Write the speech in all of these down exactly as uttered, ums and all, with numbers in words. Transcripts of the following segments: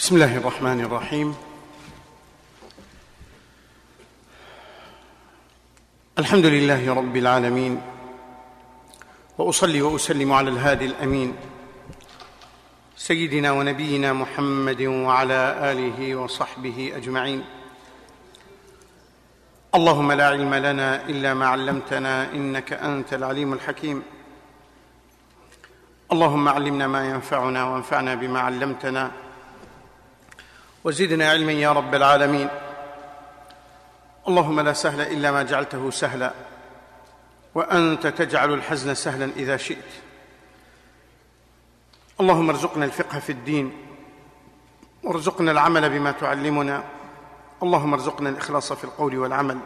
بسم الله الرحمن الرحيم. الحمد لله رب العالمين، وأصلي وأسلم على الهادي الأمين سيدنا ونبينا محمد وعلى آله وصحبه أجمعين. اللهم لا علم لنا إلا ما علمتنا إنك أنت العليم الحكيم. اللهم علمنا ما ينفعنا وانفعنا بما علمتنا وزدنا علما يا رب العالمين. اللهم لا سهل إلا ما جعلته سهلا، وأنت تجعل الحزن سهلا إذا شئت. اللهم ارزقنا الفقه في الدين، وارزقنا العمل بما تعلمنا. اللهم ارزقنا الإخلاص في القول والعمل.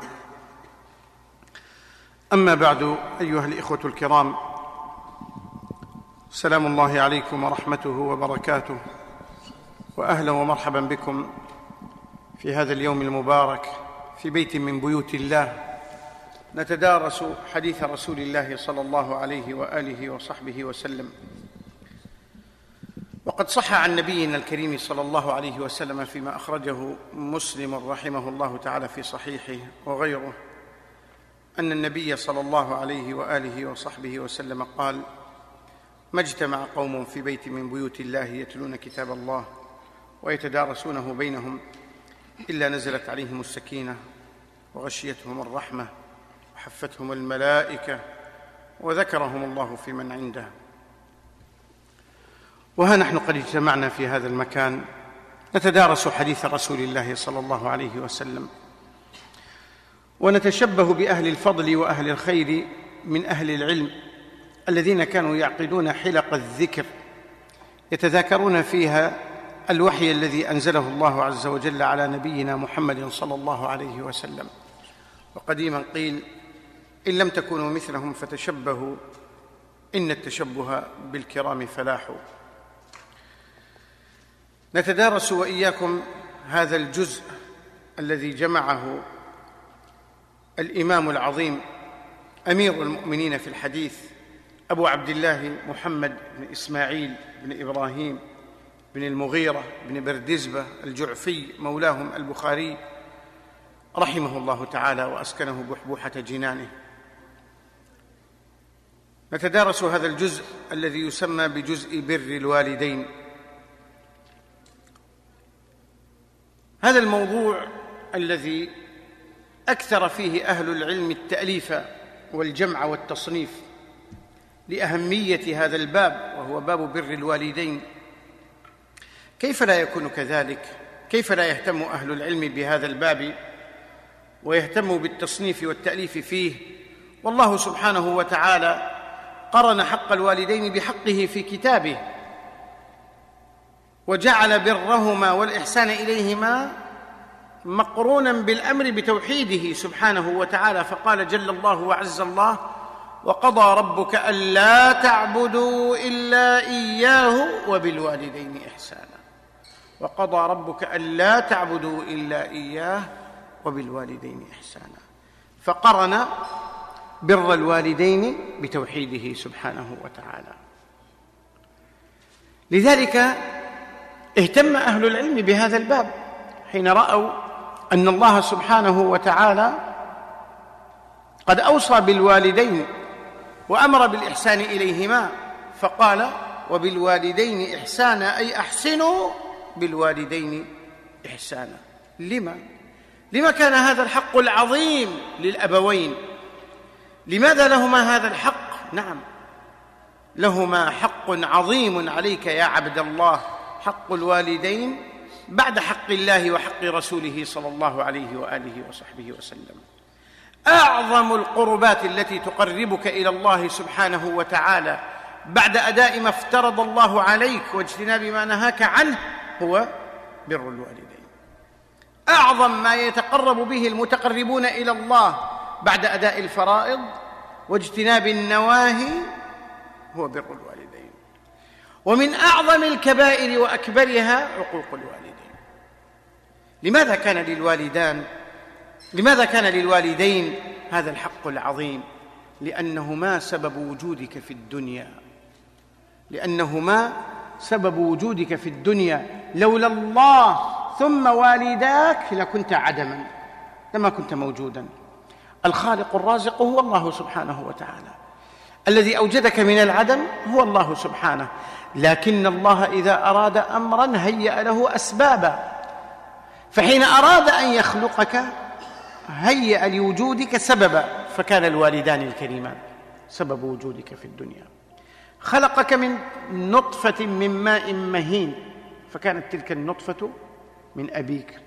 أما بعد، أيها الإخوة الكرام، سلام الله عليكم ورحمته وبركاته، وأهلا ومرحبا بكم في هذا اليوم المبارك في بيت من بيوت الله، نتدارس حديث رسول الله صلى الله عليه وآله وصحبه وسلم. وقد صح عن نبينا الكريم صلى الله عليه وسلم فيما أخرجه مسلم رحمه الله تعالى في صحيحه وغيره، أن النبي صلى الله عليه وآله وصحبه وسلم قال: ما اجتمع قوم في بيت من بيوت الله يتلون كتاب الله ويتدارسونه بينهم إلا نزلت عليهم السكينة وغشيتهم الرحمة وحفتهم الملائكة وذكرهم الله في من عنده. وها نحن قد اجتمعنا في هذا المكان نتدارس حديث رسول الله صلى الله عليه وسلم، ونتشبه بأهل الفضل وأهل الخير من أهل العلم الذين كانوا يعقدون حلق الذكر يتذاكرون فيها الوحي الذي أنزله الله عز وجل على نبينا محمد صلى الله عليه وسلم. وقديما قيل: إن لم تكونوا مثلهم فتشبهوا إن التشبه بالكرام فلاح. نتدارس وإياكم هذا الجزء الذي جمعه الإمام العظيم أمير المؤمنين في الحديث أبو عبد الله محمد بن إسماعيل بن إبراهيم بن المغيرة بن بردزبة الجعفي مولاهم البخاري رحمه الله تعالى وأسكنه بحبوحة جنانه. نتدارس هذا الجزء الذي يسمى بجزء بر الوالدين. هذا الموضوع الذي أكثر فيه أهل العلم التأليف والجمع والتصنيف لأهمية هذا الباب، وهو باب بر الوالدين. كيف لا يكون كذلك؟ كيف لا يهتم أهل العلم بهذا الباب ويهتموا بالتصنيف والتأليف فيه؟ والله سبحانه وتعالى قرن حق الوالدين بحقه في كتابه، وجعل برهما والإحسان إليهما مقرونا بالأمر بتوحيده سبحانه وتعالى، فقال جل الله وعز الله: وقضى ربك ألا تعبدوا إلا إياه وبالوالدين إحسانا. وقضى ربك ألا تعبدوا إلا إياه وبالوالدين إحسانا، فقرن بر الوالدين بتوحيده سبحانه وتعالى. لذلك اهتم أهل العلم بهذا الباب حين رأوا أن الله سبحانه وتعالى قد أوصى بالوالدين وأمر بالإحسان إليهما، فقال: وبالوالدين إحسانا، أي أحسنوا بالوالدين إحسانا. لما؟ لما كان هذا الحق العظيم للأبوين؟ لماذا لهما هذا الحق؟ نعم، لهما حق عظيم عليك يا عبد الله، حق الوالدين بعد حق الله وحق رسوله صلى الله عليه وآله وصحبه وسلم. أعظم القربات التي تقربك إلى الله سبحانه وتعالى بعد أداء ما افترض الله عليك واجتناب ما نهاك عنه هو بر الوالدين. أعظم ما يتقرب به المتقربون إلى الله بعد أداء الفرائض واجتناب النواهي هو بر الوالدين. ومن أعظم الكبائر وأكبرها عقوق الوالدين. لماذا كان للوالدان لماذا كان للوالدين هذا الحق العظيم؟ لأنهما سبب وجودك في الدنيا، لأنهما سبب وجودك في الدنيا، لولا الله ثم والداك لكنت عدما، لما كنت موجودا. الخالق الرازق هو الله سبحانه وتعالى، الذي أوجدك من العدم هو الله سبحانه، لكن الله إذا أراد أمرا هيأ له أسبابا، فحين أراد أن يخلقك هيأ لوجودك سببا، فكان الوالدان الكريمان سبب وجودك في الدنيا. خلقك من نطفة من ماء مهين، فكانت تلك النطفة من أبيك.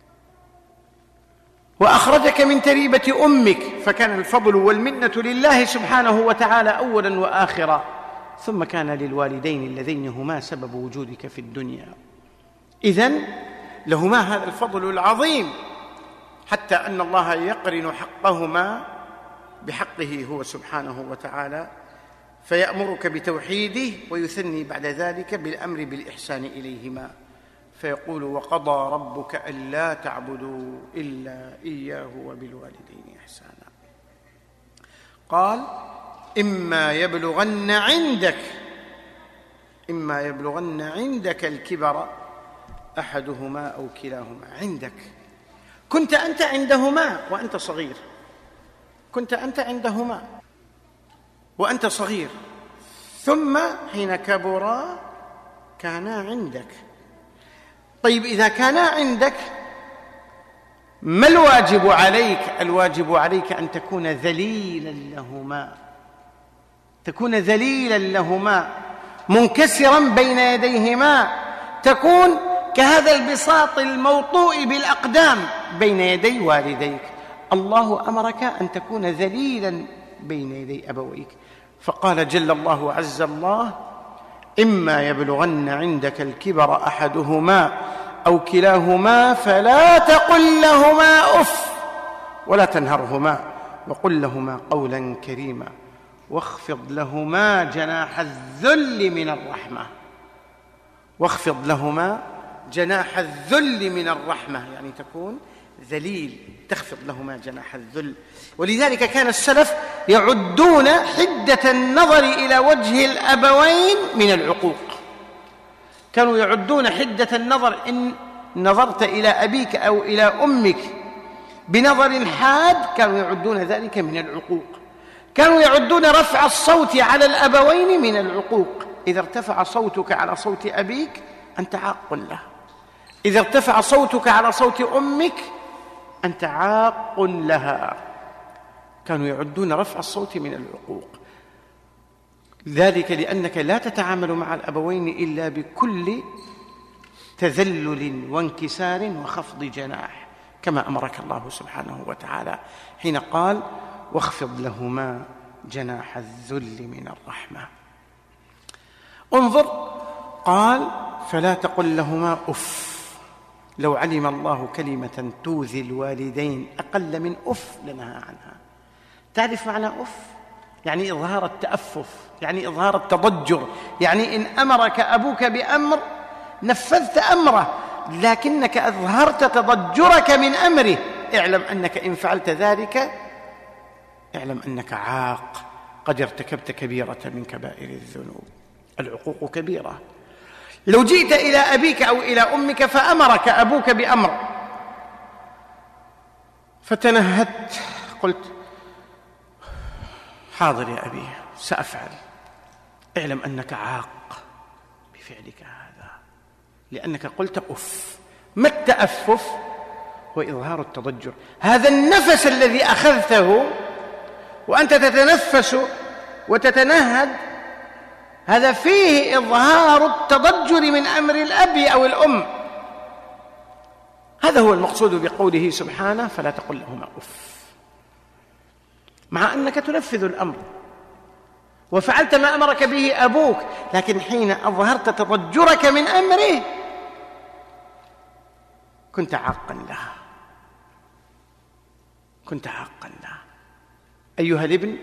وأخرجك من تريبة أمك، فكان الفضل والمنة لله سبحانه وتعالى أولا وآخرا، ثم كان للوالدين اللذين هما سبب وجودك في الدنيا. إذن لهما هذا الفضل العظيم، حتى أن الله يقرن حقهما بحقه هو سبحانه وتعالى، فيأمرك بتوحيده ويثني بعد ذلك بالأمر بالإحسان إليهما، فيقول: وقضى ربك ألا تعبدوا إلا إياه وبالوالدين إحسانا. قال: إما يبلغن عندك إما يبلغن عندك الكبر أحدهما أو كلاهما. عندك، كنت أنت عندهما وأنت صغير، كنت أنت عندهما وأنت صغير، ثم حين كبرا كانا عندك. طيب، إذا كانا عندك ما الواجب عليك؟ الواجب عليك أن تكون ذليلا لهما، تكون ذليلا لهما منكسرا بين يديهما، تكون كهذا البساط الموطوء بالأقدام بين يدي والديك. الله أمرك أن تكون ذليلا بين يدي أبويك، فقال جل الله عز الله: إما يبلغن عندك الكبر أحدهما أو كلاهما فلا تقل لهما أف ولا تنهرهما وقل لهما قولا كريما واخفض لهما جناح الذل من الرحمة. واخفض لهما جناح الذل من الرحمة، يعني تكون ذليل، تخفض لهما جناح الذل. ولذلك كان السلف يعدون حدة النظر إلى وجه الأبوين من العقوق، كانوا يعدون حدة النظر إن نظرت إلى أبيك أو إلى أمك بنظر حاد، كانوا يعدون ذلك من العقوق. كانوا يعدون رفع الصوت على الأبوين من العقوق. إذا ارتفع صوتك على صوت أبيك أنت عاق له، إذا ارتفع صوتك على صوت أمك أنت عاق لها. كانوا يعدون رفع الصوت من العقوق، ذلك لأنك لا تتعامل مع الأبوين إلا بكل تذلل وانكسار وخفض جناح، كما أمرك الله سبحانه وتعالى حين قال: واخفض لهما جناح الذل من الرحمة. انظر، قال: فلا تقل لهما أف. لو علم الله كلمة توذي الوالدين أقل من أف لنهى عنها. تعرف معنى أف؟ يعني إظهار التأفف، يعني إظهار التضجر، يعني إن أمرك أبوك بأمر نفذت أمره لكنك أظهرت تضجرك من أمره، اعلم أنك إن فعلت ذلك اعلم أنك عاق، قد ارتكبت كبيرة من كبائر الذنوب. العقوق كبيرة. لو جئت إلى أبيك أو إلى أمك فأمرك أبوك بأمر فتنهدت، قلت: حاضر يا أبي سأفعل، اعلم أنك عاق بفعلك هذا، لأنك قلت أف. ما التأفف؟ وإظهار التضجر. هذا النفس الذي أخذته وأنت تتنفس وتتنهد، هذا فيه إظهار التضجر من أمر الأب أو الأم. هذا هو المقصود بقوله سبحانه: فلا تقل لهما أف، مع أنك تنفذ الأمر وفعلت ما أمرك به أبوك، لكن حين أظهرت تضجرك من أمره كنت عاقا لها، كنت عاقا لها. أيها الابن،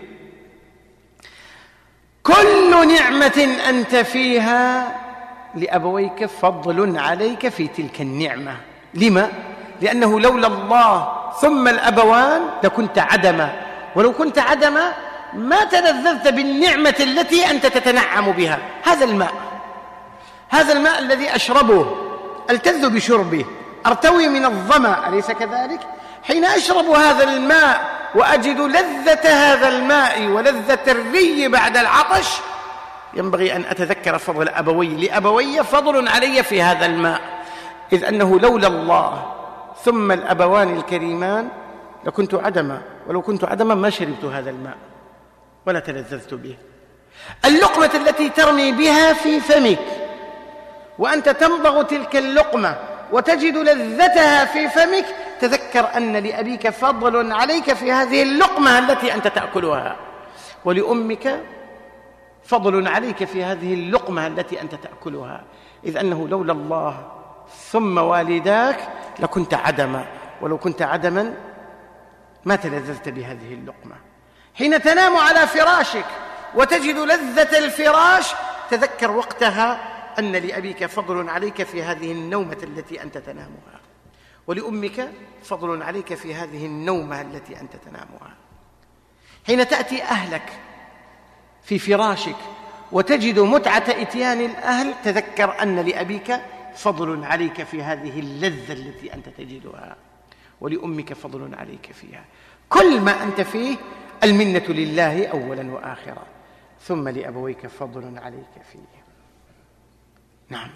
كل نعمة أنت فيها لأبويك فضل عليك في تلك النعمة. لما؟ لأنه لولا الله ثم الأبوان لكنت عدما، ولو كنت عدما ما تلذذت بالنعمة التي أنت تتنعم بها. هذا الماء، هذا الماء الذي أشربه ألتذ بشربه، أرتوي من الظمأ، أليس كذلك؟ حين أشرب هذا الماء وأجد لذة هذا الماء ولذة الري بعد العطش، ينبغي أن أتذكر فضل أبوي، لأبوي فضل علي في هذا الماء، إذ أنه لولا الله ثم الأبوان الكريمان لكنت عدما، ولو كنت عدما ما شربت هذا الماء ولا تلذذت به. اللقمة التي ترمي بها في فمك وأنت تمضغ تلك اللقمة وتجد لذتها في فمك، تذكر أن لأبيك فضل عليك في هذه اللقمة التي أنت تأكلها، ولأمك فضل عليك في هذه اللقمة التي أنت تأكلها، إذ أنه لولا الله ثم والداك لكنت عدما، ولو كنت عدما ما تلذذت بهذه اللقمة. حين تنام على فراشك وتجد لذة الفراش، تذكر وقتها أن لأبيك فضل عليك في هذه النومة التي أنت تنامها، ولأمك فضل عليك في هذه النومة التي أنت تنامها. حين تأتي أهلك في فراشك وتجد متعة إتيان الأهل، تذكر أن لأبيك فضل عليك في هذه اللذة التي أنت تجدها، ولأمك فضل عليك فيها. كل ما أنت فيه المنة لله أولا وآخرا، ثم لأبويك فضل عليك فيه. نعم،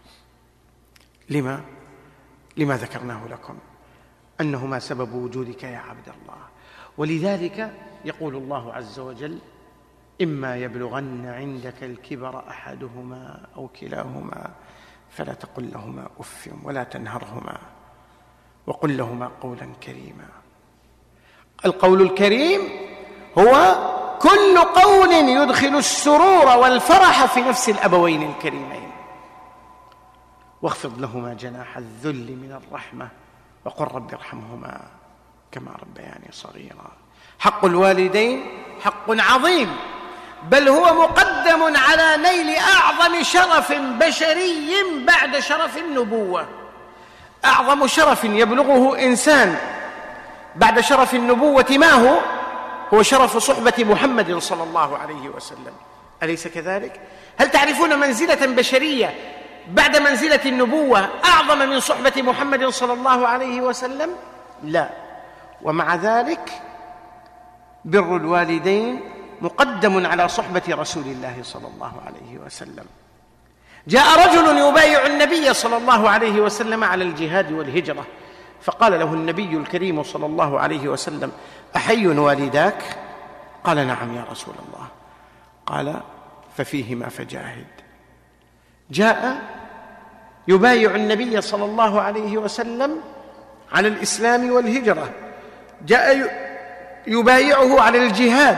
لما؟ لما ذكرناه لكم أنهما سبب وجودك يا عبد الله. ولذلك يقول الله عز وجل: إما يبلغن عندك الكبر أحدهما أو كلاهما فلا تقل لهما أف ولا تنهرهما وقل لهما قولا كريما. القول الكريم هو كل قول يدخل السرور والفرح في نفس الأبوين الكريمين. واخفض لهما جناح الذل من الرحمة وقل رب ارحمهما كما ربياني صغيرا. حق الوالدين حق عظيم، بل هو مقدم على نيل أعظم شرف بشري بعد شرف النبوة. أعظم شرف يبلغه إنسان بعد شرف النبوة ما هو؟ هو شرف صحبة محمد صلى الله عليه وسلم، أليس كذلك؟ هل تعرفون منزلة بشرية بعد منزلة النبوة أعظم من صحبة محمد صلى الله عليه وسلم؟ لا. ومع ذلك بر الوالدين مقدم على صحبة رسول الله صلى الله عليه وسلم. جاء رجل يبايع النبي صلى الله عليه وسلم على الجهاد والهجرة، فقال له النبي الكريم صلى الله عليه وسلم: أحي والداك؟ قال: نعم يا رسول الله. قال: ففيهما فجاهد. جاء يبايع النبي صلى الله عليه وسلم على الإسلام والهجرة، جاء يبايعه على الجهاد،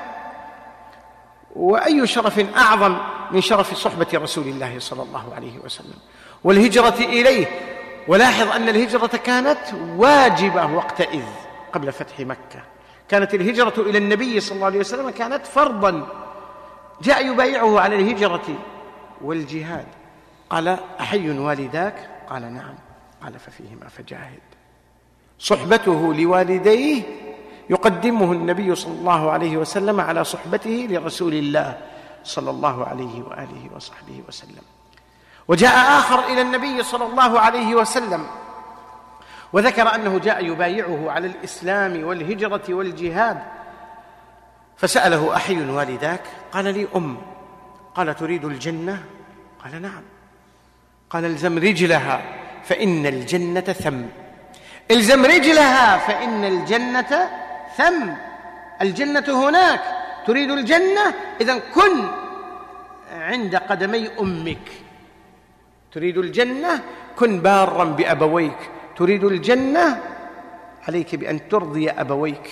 وأي شرف أعظم من شرف صحبة رسول الله صلى الله عليه وسلم والهجرة إليه. ولاحظ أن الهجرة كانت واجبة وقتئذ قبل فتح مكة، كانت الهجرة إلى النبي صلى الله عليه وسلم كانت فرضا. جاء يبايعه على الهجرة والجهاد، قال: أحي والداك؟ قال: نعم. قال: ففيهما فجاهد. صحبته لوالديه يقدمه النبي صلى الله عليه وسلم على صحبته لرسول الله صلى الله عليه وآله وصحبه وسلم. وجاء آخر إلى النبي صلى الله عليه وسلم وذكر أنه جاء يبايعه على الإسلام والهجرة والجهاد، فسأله: أحي والداك؟ قال: لي أم. قال: تريد الجنة؟ قال: نعم. قال: الزم رجلها فإن الجنة ثم. الزم رجلها فإن الجنة ثم. الجنة هناك، تريد الجنة، إذن كن عند قدمي أمك. تريد الجنة، كن بارا بأبويك. تريد الجنة، عليك بأن ترضي أبويك.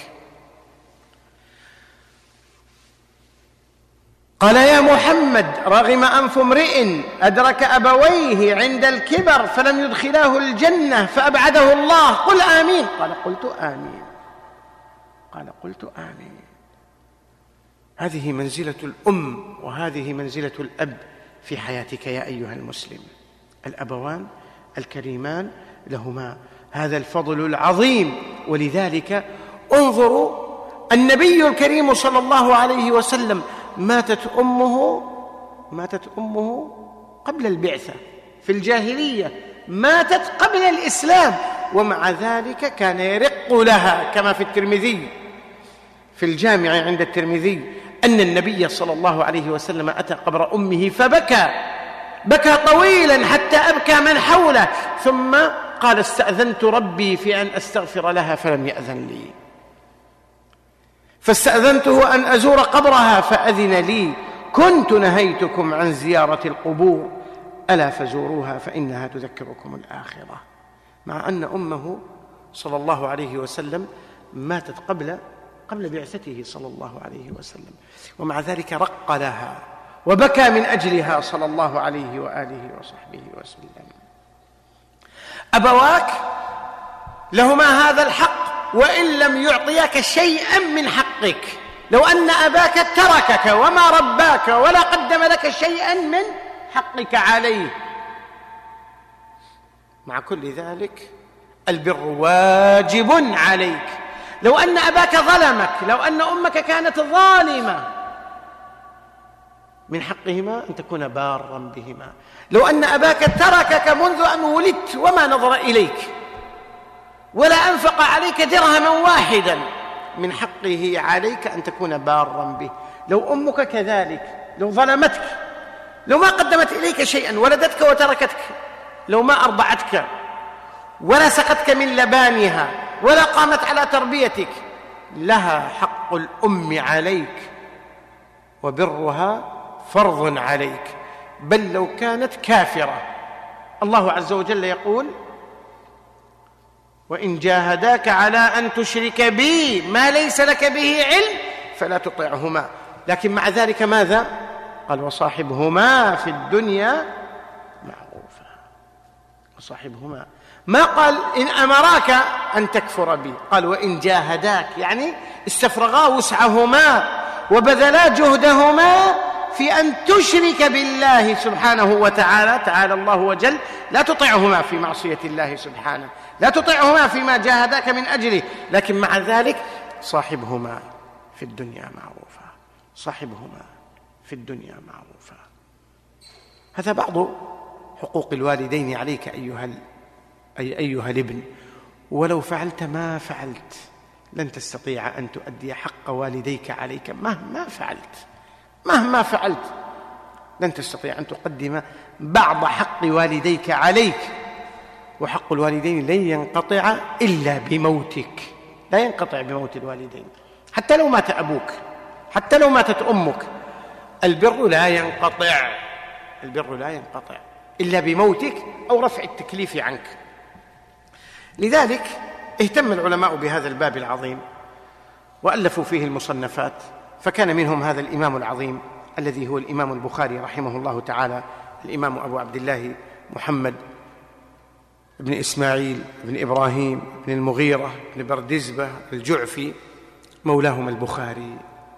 قال: يا محمد، رغم أنف امرئ أدرك أبويه عند الكبر فلم يدخلاه الجنة فأبعده الله، قل آمين. قال: قلت آمين. قال: قلت آمين. هذه منزلة الأم وهذه منزلة الأب في حياتك يا أيها المسلم. الأبوان الكريمان لهما هذا الفضل العظيم. ولذلك انظروا النبي الكريم صلى الله عليه وسلم ماتت أمه ماتت أمه قبل البعثة في الجاهلية، ماتت قبل الإسلام، ومع ذلك كان يرق لها، كما في الترمذي في الجامع عند الترمذي أن النبي صلى الله عليه وسلم أتى قبر أمه فبكى بكى طويلا حتى أبكى من حوله، ثم قال: استأذنت ربي في أن أستغفر لها فلم يأذن لي، فاستأذنته أن أزور قبرها فأذن لي، كنت نهيتكم عن زيارة القبور ألا فزوروها فإنها تذكركم الآخرة. مع أن أمه صلى الله عليه وسلم ماتت قبل قبل بعثته صلى الله عليه وسلم، ومع ذلك رق لها وبكى من أجلها صلى الله عليه وآله وصحبه وسلم. أبواك لهما هذا الحق وإن لم يعطيك شيئا من حقك. لو أن أباك تركك وما رباك ولا قدم لك شيئا من حقك عليه، مع كل ذلك البر واجب عليك. لو أن أباك ظلمك، لو أن أمك كانت ظالمة، من حقهما أن تكون بارا بهما. لو أن أباك تركك منذ أن ولدت وما نظر إليك ولا أنفق عليك درهما واحدا، من حقه عليك أن تكون بارا به. لو أمك كذلك، لو ظلمتك، لو ما قدمت إليك شيئا، ولدتك وتركتك، لو ما أرضعتك ولا سقتك من لبانها ولا قامت على تربيتك، لها حق الأم عليك وبرها فرض عليك، بل لو كانت كافرة. الله عز وجل يقول: وإن جاهداك على أن تشرك بي ما ليس لك به علم فلا تطعهما. لكن مع ذلك ماذا قال؟ وصاحبهما في الدنيا معروفا. وصاحبهما، ما قال إن أمراك أن تكفر بي، قال وإن جاهداك، يعني استفرغا وسعهما وبذلا جهدهما في أن تشرك بالله سبحانه وتعالى، تعالى الله وجل، لا تطعهما في معصية الله سبحانه، لا تطعهما فيما جاهداك من أجله، لكن مع ذلك صاحبهما في الدنيا معروفا، صاحبهما في الدنيا معروفا. هذا بعض حقوق الوالدين عليك أيها أي أيها الابن. ولو فعلت ما فعلت لن تستطيع أن تؤدي حق والديك عليك، مهما فعلت مهما فعلت لن تستطيع أن تقدم بعض حق والديك عليك. وحق الوالدين لن ينقطع إلا بموتك، لا ينقطع بموت الوالدين. حتى لو مات أبوك، حتى لو ماتت أمك، البر لا ينقطع، البر لا ينقطع إلا بموتك أو رفع التكليف عنك. لذلك اهتم العلماء بهذا الباب العظيم وألفوا فيه المصنفات، فكان منهم هذا الإمام العظيم الذي هو الإمام البخاري رحمه الله تعالى، الإمام أبو عبد الله محمد بن إسماعيل بن إبراهيم بن المغيرة بن بردزبة الجعفي، مولاهم البخاري.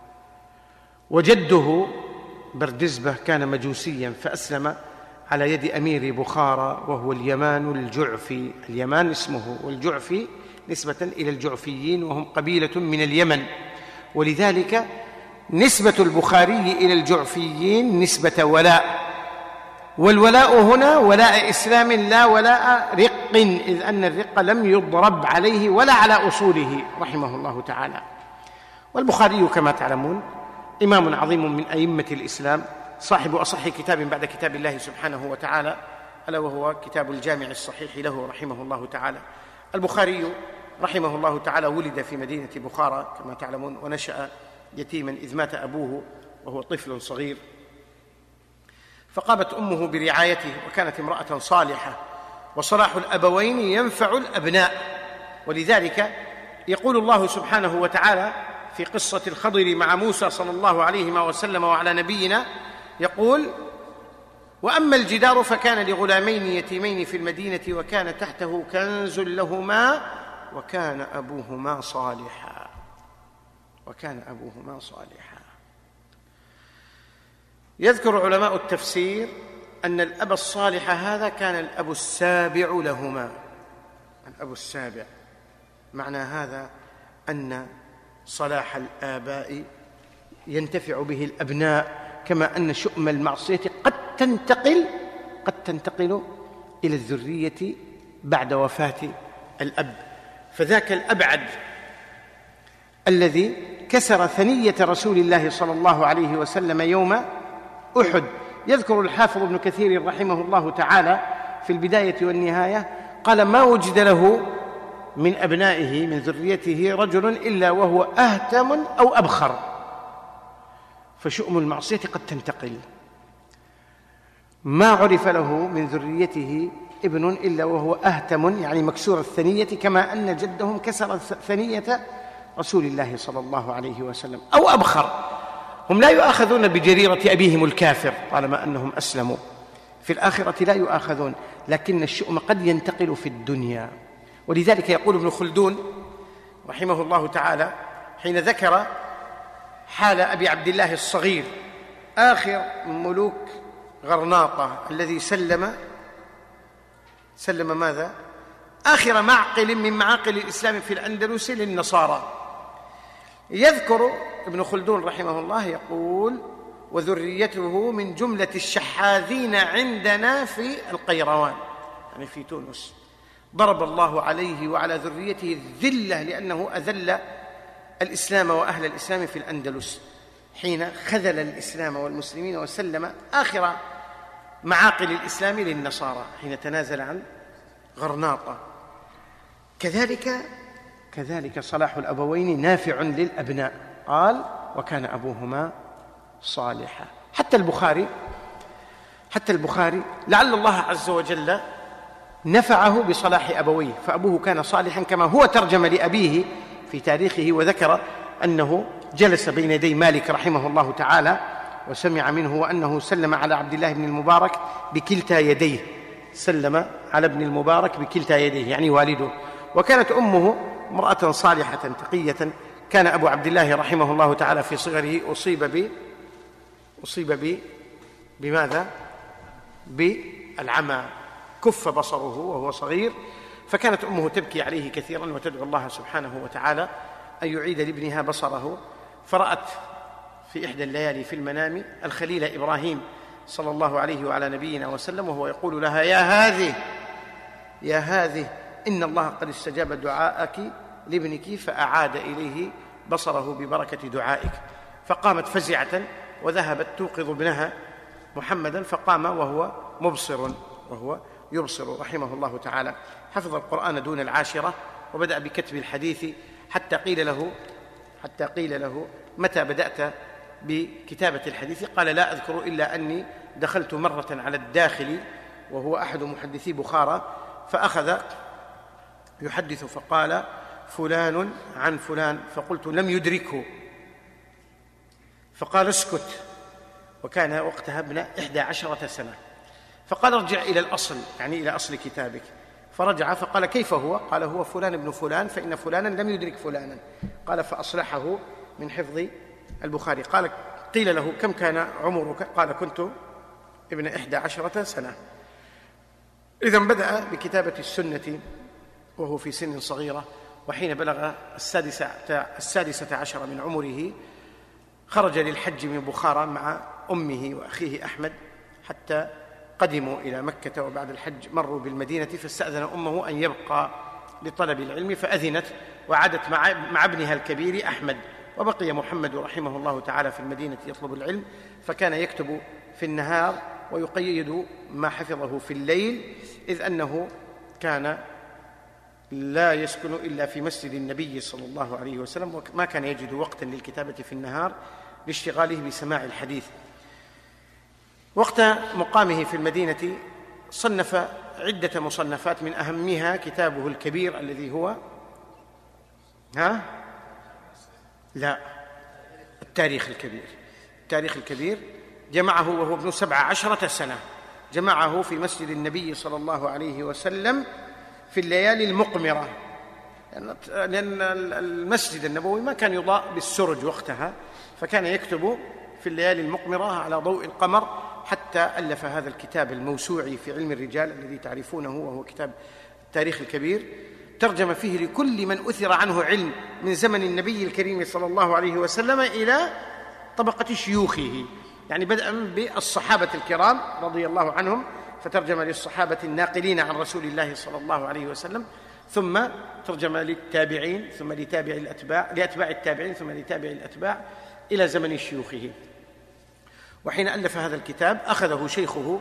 وجده بردزبة كان مجوسيا فأسلم على يد أمير بخارى وهو اليمان الجعفي. اليمان اسمه، والجعفي نسبة إلى الجعفيين وهم قبيلة من اليمن، ولذلك نسبة البخاري إلى الجعفيين نسبة ولاء، والولاء هنا ولاء إسلام لا ولاء رق، إذ أن الرق لم يضرب عليه ولا على أصوله رحمه الله تعالى. والبخاري كما تعلمون إمام عظيم من أئمة الإسلام، صاحب أصح كتاب بعد كتاب الله سبحانه وتعالى، ألا وهو كتاب الجامع الصحيح له رحمه الله تعالى. البخاري رحمه الله تعالى ولد في مدينة بخارى كما تعلمون، ونشأ يتيما إذ مات أبوه وهو طفل صغير، فقامت أمه برعايته، وكانت امرأة صالحة، وصلاح الأبوين ينفع الأبناء. ولذلك يقول الله سبحانه وتعالى في قصة الخضر مع موسى صلى الله عليه وسلم وعلى نبينا، يقول: وأما الجدار فكان لغلامين يتيمين في المدينة وكان تحته كنز لهما وكان أبوهما صالحا وكان أبوهما صالحا. يذكر علماء التفسير أن الأب الصالح هذا كان الأب السابع لهما، الأب السابع. معنى هذا أن صلاح الآباء ينتفع به الأبناء، كما أن شؤم المعصية قد تنتقل قد تنتقل إلى الذرية بعد وفاة الأب، فذاك الأبعد الذي كسر ثنية رسول الله صلى الله عليه وسلم يوم أحد. يذكر الحافظ ابن كثير رحمه الله تعالى في البداية والنهاية قال: ما وجد له من أبنائه من ذريته رجل إلا وهو أهتم أو أبخر، فشؤم المعصية قد تنتقل. ما عرف له من ذريته ابن إلا وهو أهتم، يعني مكسور الثنية، كما أن جدهم كسر ثنية رسول الله صلى الله عليه وسلم، أو أبخر. هم لا يؤاخذون بجريرة أبيهم الكافر طالما أنهم أسلموا، في الآخرة لا يؤاخذون، لكن الشؤم قد ينتقل في الدنيا. ولذلك يقول ابن خلدون رحمه الله تعالى حين ذكر حال أبي عبد الله الصغير آخر ملوك غرناطة الذي سلم سلم ماذا؟ آخر معقل من معاقل الإسلام في الأندلس للنصارى. يذكر ابن خلدون رحمه الله يقول: وذريته من جملة الشحاذين عندنا في القيروان، يعني في تونس، ضرب الله عليه وعلى ذريته الذلة لأنه أذل الإسلام وأهل الإسلام في الأندلس حين خذل الإسلام والمسلمين وسلم آخر معاقل الإسلام للنصارى حين تنازل عن غرناطة. كذلك كذلك صلاح الأبوين نافع للأبناء، قال: وكان أبوهما صالحا. حتى البخاري حتى البخاري لعل الله عز وجل نفعه بصلاح أبويه، فأبوه كان صالحا كما هو ترجم لأبيه في تاريخه وذكر أنه جلس بين يدي مالك رحمه الله تعالى وسمع منه وأنه سلم على عبد الله بن المبارك بكلتا يديه، سلم على ابن المبارك بكلتا يديه يعني والده. وكانت أمه امرأة صالحة تقية. كان أبو عبد الله رحمه الله تعالى في صغره أصيب ب أصيب ب بماذا؟ بالعمى، كف بصره وهو صغير، فكانت أمه تبكي عليه كثيرا وتدعو الله سبحانه وتعالى أن يعيد لابنها بصره. فرأت في إحدى الليالي في المنام الخليل إبراهيم صلى الله عليه وعلى نبينا وسلم وهو يقول لها: يا هذه يا هذه إن الله قد استجاب دعاءك لابنك فأعاد إليه بصره ببركة دعائك. فقامت فزعة وذهبت توقظ ابنها محمدا، فقام وهو مبصر وهو يبصر رحمه الله تعالى. حفظ القرآن دون العاشرة وبدأ بكتب الحديث حتى قيل له حتى قيل له متى بدأت بكتابة الحديث؟ قال: لا أذكر إلا أني دخلت مرة على الداخل وهو أحد محدثي بخارى فأخذ يحدث فقال: فلان عن فلان، فقلت: لم يدركه، فقال: اسكت، وكان وقتها ابن إحدى عشرة سنة. فقال: ارجع إلى الأصل، يعني إلى أصل كتابك. فرجع فقال: كيف هو؟ قال: هو فلان ابن فلان، فإن فلانا لم يدرك فلانا. قال: فأصلحه من حفظ البخاري. قال: قيل له: كم كان عمرك؟ قال: كنت ابن إحدى عشرة سنة. إذن بدأ بكتابة السنة وهو في سن صغيرة، وحين بلغ السادسة, السادسة عشر من عمره خرج للحج من بخارى مع أمه وأخيه أحمد حتى قدموا إلى مكة، وبعد الحج مروا بالمدينة فاستأذن أمه أن يبقى لطلب العلم فأذنت، وعادت مع, مع ابنها الكبير أحمد، وبقي محمد رحمه الله تعالى في المدينة يطلب العلم، فكان يكتب في النهار ويقيد ما حفظه في الليل، إذ أنه كان لا يسكن إلا في مسجد النبي صلى الله عليه وسلم، وما كان يجد وقتا للكتابة في النهار لاشتغاله بسماع الحديث. وقت مقامه في المدينة صنف عدة مصنفات، من أهمها كتابه الكبير الذي هو ها؟ لا التاريخ الكبير. التاريخ الكبير جمعه وهو ابن سبع عشرة سنة، جمعه في مسجد النبي صلى الله عليه وسلم في الليالي المقمرة، لأن المسجد النبوي ما كان يضاء بالسرج وقتها، فكان يكتب في الليالي المقمرة على ضوء القمر، حتى ألف هذا الكتاب الموسوعي في علم الرجال الذي تعرفونه، وهو كتاب التاريخ الكبير. ترجم فيه لكل من أثر عنه علم من زمن النبي الكريم صلى الله عليه وسلم إلى طبقة شيوخه، يعني بدءا بالصحابة الكرام رضي الله عنهم فترجم للصحابة الناقلين عن رسول الله صلى الله عليه وسلم، ثم ترجم للتابعين، ثم لتابع الأتباع لأتباع التابعين، ثم لتابع الأتباع إلى زمن شيوخه. وحين ألف هذا الكتاب أخذه شيخه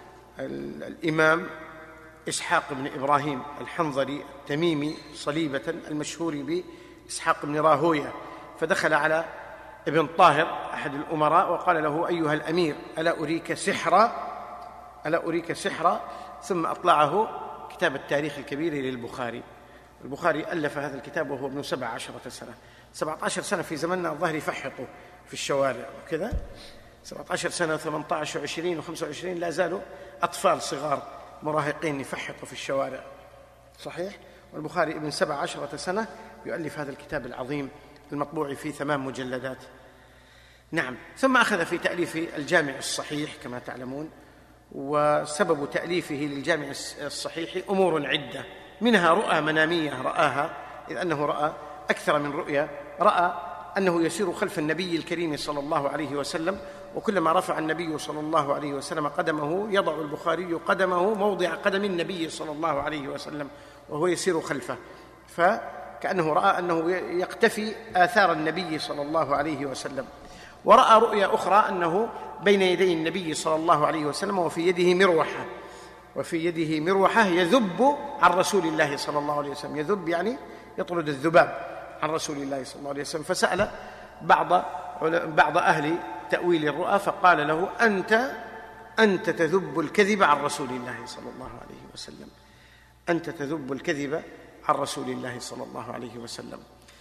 الإمام إسحاق بن إبراهيم الحنظلي التميمي صليبة المشهور بإسحاق بن راهوية، فدخل على ابن طاهر أحد الأمراء وقال له: أيها الأمير، ألا أريك سحرا ألا أريك سحرا ثم أطلعه كتاب التاريخ الكبير للبخاري. البخاري ألف هذا الكتاب وهو ابن سبع عشرة سنة. سبعة عشر سنة في زمننا الظاهر يفحطوا في الشوارع وكذا، سبعة عشر سنة وثمانية عشر وعشرين وخمسة وعشرين لا زالوا أطفال صغار مراهقين يفحطوا في الشوارع، صحيح؟ والبخاري ابن سبع عشرة سنة يؤلف هذا الكتاب العظيم المطبوع في ثمان مجلدات. نعم. ثم أخذ في تأليف الجامع الصحيح كما تعلمون، وسبب تأليفه للجامع الصحيح أمور عدة، منها رؤى منامية رآها، إذ أنه رأى أكثر من رؤيا، رأى أنه يسير خلف النبي الكريم صلى الله عليه وسلم، وكلما رفع النبي صلى الله عليه وسلم قدمه يضع البخاري قدمه موضع قدم النبي صلى الله عليه وسلم وهو يسير خلفه، فكأنه رأى أنه يقتفي آثار النبي صلى الله عليه وسلم. ورأى رؤيا أخرى أنه بين يدي النبي صلى الله عليه وسلم وفي يده مروحة وفي يده مروحة يذب عن رسول الله صلى الله عليه وسلم، يذب يعني يطرد الذباب عن رسول الله صلى الله عليه وسلم. فسأل بعض بعض أهل تأويل الرؤى فقال له: أنت أنت تذب الكذب عن رسول الله صلى الله عليه وسلم، أنت تذب الكذب عن رسول الله صلى الله عليه وسلم.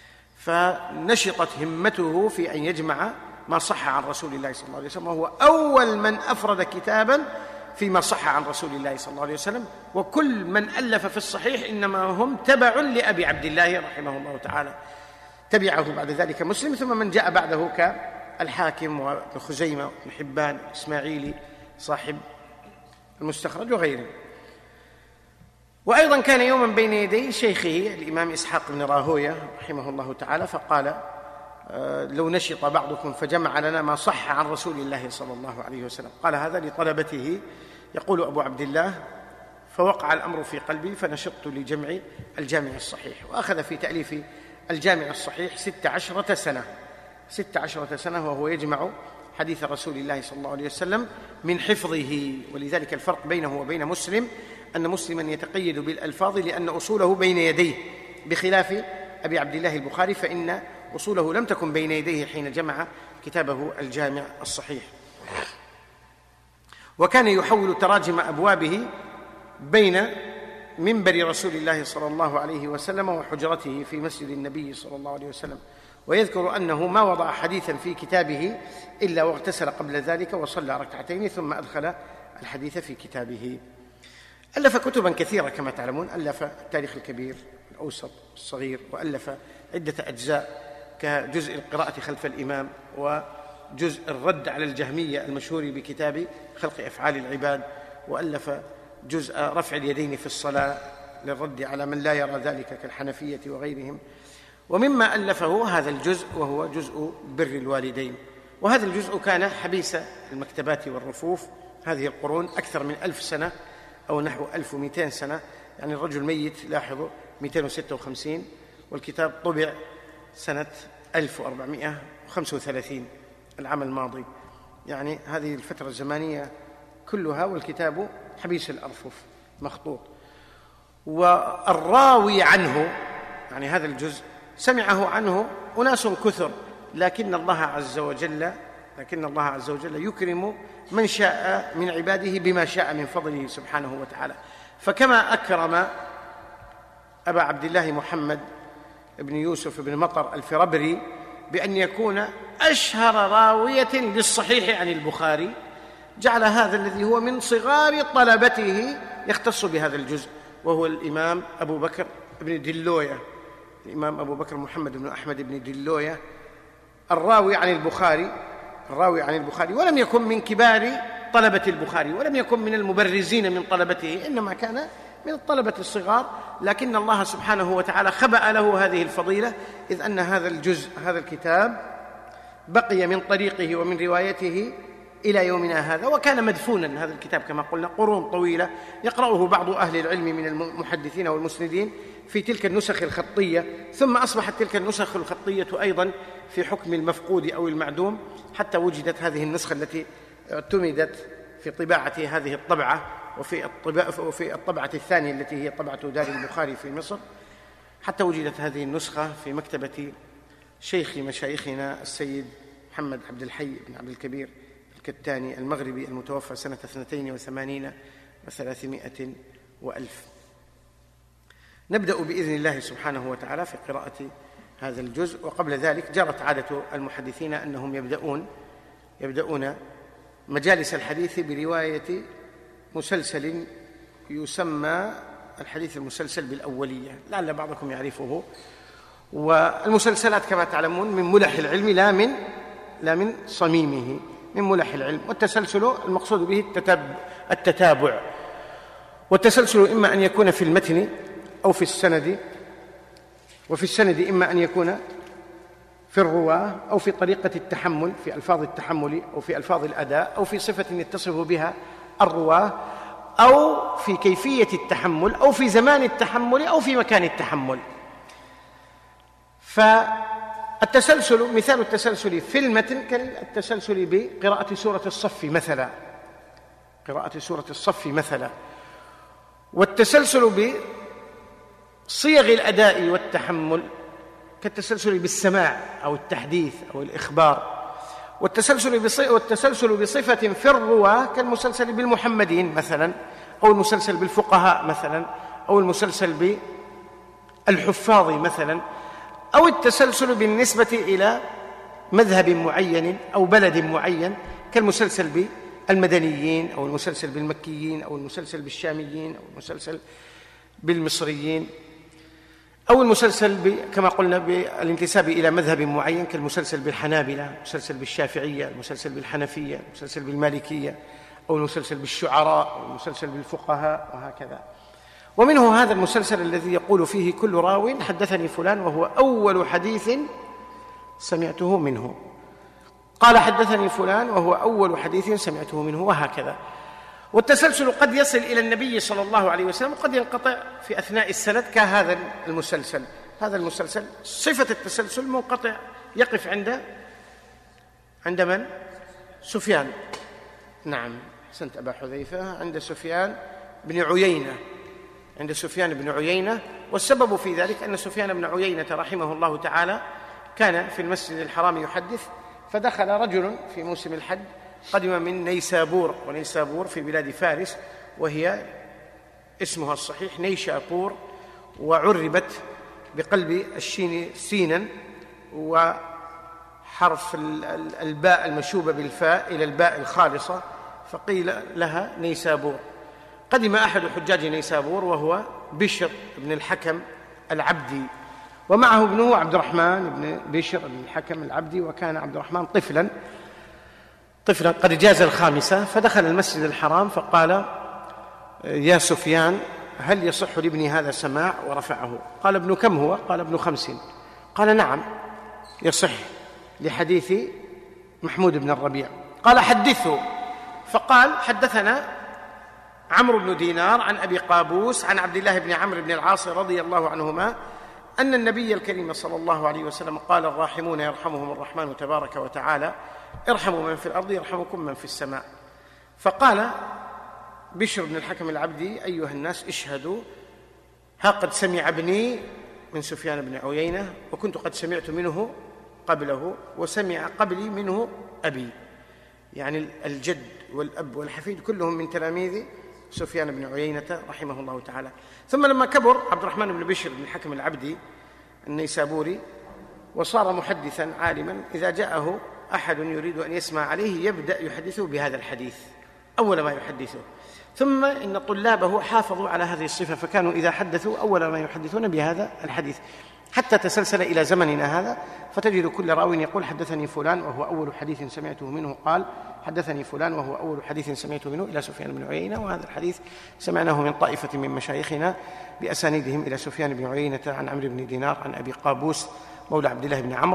فنشطت همته في أن يجمع ما صح عن رسول الله صلى الله عليه وسلم، وهو أول من أفرد كتابا فيما صح عن رسول الله صلى الله عليه وسلم. وكل من ألف في الصحيح إنما هم تبع لأبي عبد الله رحمه الله تعالى، تبعه بعد ذلك مسلم، ثم من جاء بعده كالحاكم وابن خزيمة وابن حبان إسماعيلي صاحب المستخرج وغيره. وأيضا كان يوما بين يدي شيخه الإمام إسحاق بن راهوية رحمه الله تعالى، فقال: لو نشط بعضكم فجمع لنا ما صح عن رسول الله صلى الله عليه وسلم. قال هذا لطلبته. يقول أبو عبد الله: فوقع الأمر في قلبي فنشطت لجمع الجامع الصحيح. وأخذ في تأليف الجامع الصحيح ست عشرة سنة ست عشرة سنة وهو يجمع حديث رسول الله صلى الله عليه وسلم من حفظه. ولذلك الفرق بينه وبين مسلم أن مسلما يتقيد بالألفاظ لأن أصوله بين يديه، بخلاف أبي عبد الله البخاري فإن أصوله لم تكن بين يديه حين جمع كتابه الجامع الصحيح. وكان يحول تراجم أبوابه بين منبر رسول الله صلى الله عليه وسلم وحجرته في مسجد النبي صلى الله عليه وسلم. ويذكر أنه ما وضع حديثا في كتابه إلا واغتسل قبل ذلك وصلى ركعتين ثم أدخل الحديث في كتابه. ألف كتبا كثيرة كما تعلمون، ألف التاريخ الكبير، الأوسط، الصغير، وألف عدة أجزاء كجزء القراءة خلف الإمام، وجزء الرد على الجهمية المشهور بكتاب خلق أفعال العباد، وألف جزء رفع اليدين في الصلاة للرد على من لا يرى ذلك كالحنفية وغيرهم. ومما ألفه هذا الجزء وهو جزء بر الوالدين، وهذا الجزء كان حبيس المكتبات والرفوف هذه القرون أكثر من ألف سنة أو نحو ألف ومئتين سنة، يعني الرجل ميت لاحظوا مئتين وستة وخمسين، والكتاب طبع سنة ألف وأربعمائة وخمسة وثلاثين العام الماضي، يعني هذه الفترة الزمانية كلها والكتاب حبيس الأرفف مخطوط. والراوي عنه، يعني هذا الجزء سمعه عنه أناس كثر، لكن الله عز وجل لكن الله عز وجل يكرم من شاء من عباده بما شاء من فضله سبحانه وتعالى. فكما أكرم أبا عبد الله محمد بن يوسف بن مطر الفربري بأن يكون أشهر راوية للصحيح عن البخاري، جعل هذا الذي هو من صغار طلبته يختص بهذا الجزء، وهو الإمام أبو بكر بن دلوية الإمام أبو بكر محمد بن أحمد بن دلوية الراوي عن البخاري الراوي عن البخاري ولم يكن من كبار طلبة البخاري، ولم يكن من المبرزين من طلبته، إنما كان من الطلبة الصغار، لكن الله سبحانه وتعالى خبأ له هذه الفضيلة، إذ أن هذا الجزء هذا الكتاب بقي من طريقه ومن روايته إلى يومنا هذا، وكان مدفونا هذا الكتاب كما قلنا قرون طويلة يقرأه بعض أهل العلم من المحدثين والمسندين في تلك النسخ الخطية، ثم أصبحت تلك النسخ الخطية أيضا في حكم المفقود أو المعدوم، حتى وجدت هذه النسخة التي اعتمدت في طباعة هذه الطبعة، وفي الطباعة, وفي الطبعة الثانية التي هي طبعة دار البخاري في مصر، حتى وجدت هذه النسخة في مكتبة شيخ مشايخنا السيد محمد عبد الحي بن عبد الكبير الكتاني المغربي المتوفى سنة اثنتين وثمانين وثلاثمائة وألف. نبدأ بإذن الله سبحانه وتعالى في قراءة هذا الجزء، وقبل ذلك جرت عادة المحدثين أنهم يبدأون يبدأون مجالس الحديث برواية مسلسل يسمى الحديث المسلسل بالأولية، لعل بعضكم يعرفه. والمسلسلات كما تعلمون من ملح العلم لا من لا من صميمه، من ملح العلم. والتسلسل المقصود به التتابع، والتسلسل إما أن يكون في المتن أو في السند، وفي السند إما أن يكون في الرواة أو في طريقة التحمل، في ألفاظ التحمل أو في ألفاظ الأداء أو في صفة يتصف بها الرواة، أو في كيفية التحمل أو في زمان التحمل أو في مكان التحمل. فالتسلسل مثال التسلسل في المتن كالتسلسل بقراءة سورة الصف مثلا، قراءة سورة الصف مثلا. والتسلسل بصيغ الأداء والتحمل كالتسلسل بالسماع أو التحديث أو الإخبار. والتسلسل والتسلسل بصفة في الرواة كالمسلسل بالمحمدين مثلا، أو المسلسل بالفقهاء مثلا، أو المسلسل بالحفاظ مثلا، أو التسلسل بالنسبة إلى مذهب معين أو بلد معين كالمسلسل بالمدنيين، أو المسلسل بالمكيين، أو المسلسل بالشاميين، أو المسلسل بالمصريين، أو المسلسل كما قلنا بالانتساب إلى مذهب معين كالمسلسل بالحنابلة، المسلسل بالشافعية، المسلسل بالحنفية، المسلسل بالمالكية، أو المسلسل بالشعراء، أو المسلسل بالفقهاء، وهكذا. ومنه هذا المسلسل الذي يقول فيه كل راو حدثني فلان، وهو أول حديث سمعته منه، قال حدثني فلان وهو أول حديث سمعته منه، وهكذا. والتسلسل قد يصل إلى النبي صلى الله عليه وسلم، وقد ينقطع في أثناء السند كهذا المسلسل. هذا المسلسل صفة التسلسل منقطع، يقف عند عند من؟ سفيان. نعم، أحسنت أبا حذيفة، عند سفيان بن عيينة، عند سفيان بن عيينة. والسبب في ذلك أن سفيان بن عيينة رحمه الله تعالى كان في المسجد الحرام يحدث، فدخل رجل في موسم الحج قدم من نيسابور، ونيسابور في بلاد فارس، وهي اسمها الصحيح نيشابور، وعربت بقلب الشين سينا، وحرف الباء المشوبة بالفاء إلى الباء الخالصة، فقيل لها نيسابور. قدم أحد حجاج نيسابور وهو بشر بن الحكم العبدي، ومعه ابنه عبد الرحمن بن بشر بن الحكم العبدي، وكان عبد الرحمن طفلا طفلا قد جاز الخامسة. فدخل المسجد الحرام فقال: يا سفيان، هل يصح لابني هذا سماع؟ ورفعه. قال: ابن كم هو؟ قال: ابن خمس. قال: نعم يصح، لحديث محمود بن الربيع. قال: حدثه. فقال: حدثنا عمرو بن دينار عن أبي قابوس عن عبد الله بن عمرو بن العاص رضي الله عنهما أن النبي الكريم صلى الله عليه وسلم قال: الراحمون يرحمهم الرحمن تبارك وتعالى، ارحموا من في الأرض يرحمكم من في السماء. فقال بشر بن الحكم العبدي: أيها الناس اشهدوا، ها قد سمع ابني من سفيان بن عيينة، وكنت قد سمعت منه قبله، وسمع قبلي منه أبي، يعني الجد والأب والحفيد كلهم من تلاميذ سفيان بن عيينة رحمه الله تعالى. ثم لما كبر عبد الرحمن بن بشر بن الحكم العبدي النيسابوري وصار محدثا عالما، إذا جاءه أحد يريد أن يسمع عليه يبدأ يحدثه بهذا الحديث أول ما يحدثه. ثم إن طلابه حافظوا على هذه الصفة، فكانوا إذا حدثوا أول ما يحدثون بهذا الحديث، حتى تسلسل إلى زمننا هذا، فتجد كل راو يقول: حدثني فلان وهو أول حديث سمعته منه، قال: حدثني فلان وهو أول حديث سمعته منه، إلى سفيان بن عيينة. وهذا الحديث سمعناه من طائفة من مشايخنا بأسانيدهم إلى سفيان بن عيينة عن عمرو بن دينار عن أبي قابوس مولى عبد الله بن عمرو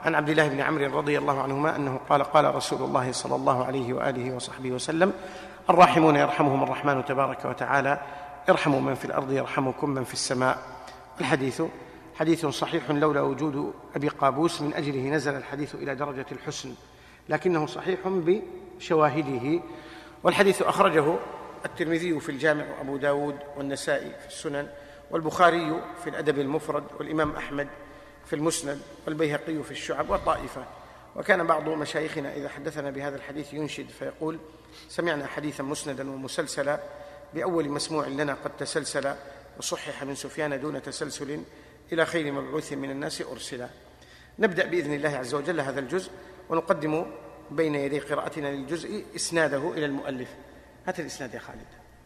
عن عبد الله بن عمرو رضي الله عنهما أنه قال قال رسول الله صلى الله عليه وآله وصحبه وسلم: الراحمون يرحمهم الرحمن تبارك وتعالى، ارحموا من في الأرض يرحمكم من في السماء. الحديث حديث صحيح لولا وجود أبي قابوس، من أجله نزل الحديث إلى درجة الحسن، لكنه صحيح بشواهده. والحديث أخرجه الترمذي في الجامع، وأبو داود والنسائي في السنن، والبخاري في الأدب المفرد، والإمام أحمد في المسند، والبيهقي في الشعب، والطائفة. وكان بعض مشايخنا إذا حدثنا بهذا الحديث ينشد فيقول: سمعنا حديثا مسندا ومسلسلا بأول مسموع لنا قد تسلسل، وصحح من سفيان دون تسلسل، إلى خير مبعوث من الناس أرسلا. نبدأ بإذن الله عز وجل هذا الجزء، ونقدم بين يدي قراءتنا للجزء إسناده إلى المؤلف. هات الإسناد يا خالد.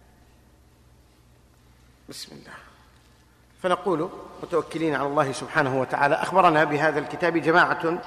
بسم الله. فنقول متوكلين على الله سبحانه وتعالى: أخبرنا بهذا الكتاب جماعة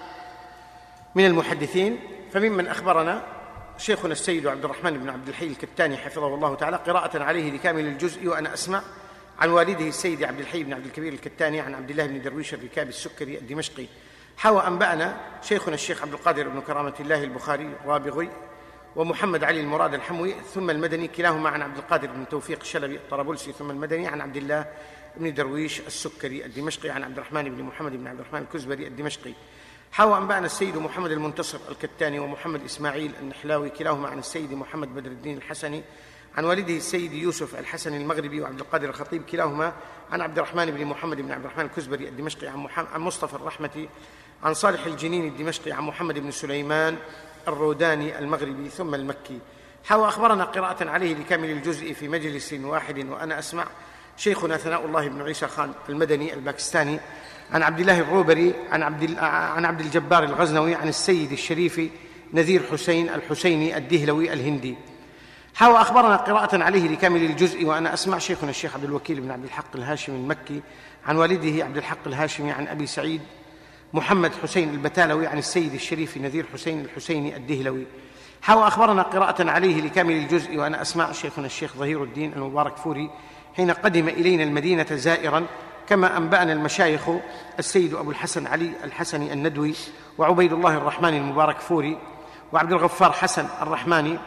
من المحدثين، فممن أخبرنا شيخنا السيد عبد الرحمن بن عبد الحي الكتاني حفظه الله تعالى قراءة عليه لكامل الجزء وأنا أسمع، عن والده السيد عبد الحي بن عبد الكبير الكتاني عن عبد الله بن درويش الركابي السكري الدمشقي. حوى أنبأنا شيخنا الشيخ عبد القادر بن كرامة الله البخاري الرابغي، ومحمد علي المراد الحموي ثم المدني، كلاهما عن عبد القادر بن توفيق الشلبي الطرابلسي ثم المدني، عن عبد الله بن درويش السكري الدمشقي عن عبد الرحمن بن محمد بن عبد الرحمن الكزبري الدمشقي. حوى أنبأنا السيد محمد المنتصر الكتاني ومحمد إسماعيل النحلاوي، كلاهما عن السيد محمد بدر الدين الحسني عن والده السيد يوسف الحسني المغربي وعبد القادر الخطيب، كلاهما عن عبد الرحمن بن محمد بن عبد الرحمن الكزبري الدمشقي عن, عن مصطفى الرحمة عن صالح الجنين الدمشقي عن محمد بن سليمان الروداني المغربي ثم المكي. حوى أخبرنا قراءة عليه لكامل الجزء في مجلس واحد وأنا أسمع شيخنا ثناء الله بن عيسى خان المدني الباكستاني عن عبد الله الروبري عن عبد عن عبد الجبار الغزنوي عن السيد الشريف نذير حسين الحسيني الدهلوي الهندي. حاول أخبرنا قراءة عليه لكامل الجزء وأنا أسمع شيخنا الشيخ عبد الوكيل بن عبد الحق الهاشمي المكي عن والده عبد الحق الهاشمي عن أبي سعيد محمد حسين البتالوي عن السيد الشريف نذير حسين الحسيني الدهلوي. حاول أخبرنا قراءة عليه لكامل الجزء وأنا أسمع شيخنا الشيخ ظهير الدين المبارك فوري حين قدم إلينا المدينة زائرا، كما أنبأنا المشايخ السيد أبو الحسن علي الحسني الندوي وعبيد الله الرحمن المبارك فوري وعبد الغفار حسن الرحماني،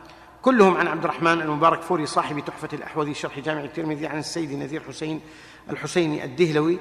كلهم عن عبد الرحمن المبارك فوري صاحب تحفة الأحوذي شرح جامع الترمذي عن السيد نذير حسين الحسيني الدهلوي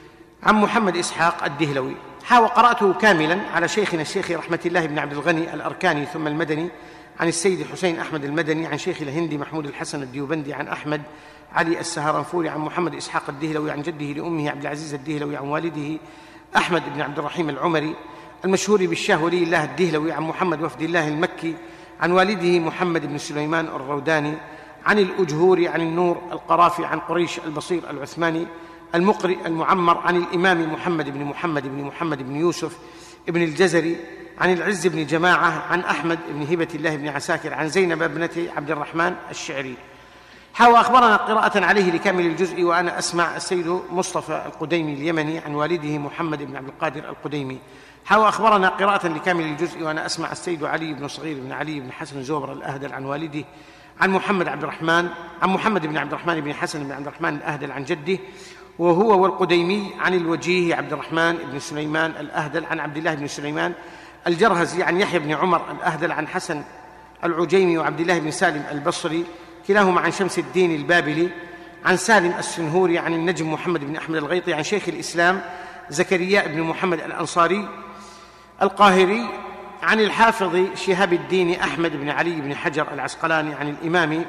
عن محمد إسحاق الدهلوي. حاول قرأته كاملا على شيخنا الشيخ رحمة الله بن عبد الغني الأركاني ثم المدني عن السيد حسين أحمد المدني عن شيخ الهندي محمود الحسن الديوبندي عن أحمد علي السهرانفوري عن محمد إسحاق الدهلوي عن جده لأمه عبد العزيز الدهلوي عن والده أحمد بن عبد الرحيم العمري المشهور بالشاه ولي الله الدهلوي عن محمد وفد الله المكي عن والده محمد بن سليمان الروداني عن الأجهوري عن النور القرافي عن قريش البصير العثماني المقرئ المعمر عن الإمام محمد بن محمد بن محمد بن يوسف بن الجزري عن العز بن جماعة عن أحمد بن هبة الله بن عساكر عن زينب ابنة عبد الرحمن الشعري. حاول أخبرنا قراءة عليه لكامل الجزء وأنا أسمع السيد مصطفى القديمي اليمني عن والده محمد بن عبد القادر القديمي. حاول أخبرنا قراءة لكامل الجزء وأنا أسمع السيد علي بن صغير بن علي بن حسن زوبر الأهدل عن والده عن محمد عبد الرحمن عن محمد بن عبد الرحمن بن حسن بن عبد الرحمن الأهدل عن جده وهو والقديمي عن الوجيه عبد الرحمن بن سليمان الأهدل عن عبد الله بن سليمان الجرهزي عن يحيى بن عمر الأهدل عن حسن العجيمي وعبد الله بن سالم البصري كلاهما عن شمس الدين البابلي عن سالم السنهوري عن النجم محمد بن أحمد الغيطي عن شيخ الإسلام زكريا بن محمد الأنصاري القاهري عن الحافظ شهاب الدين أحمد بن علي بن حجر العسقلاني عن الإمام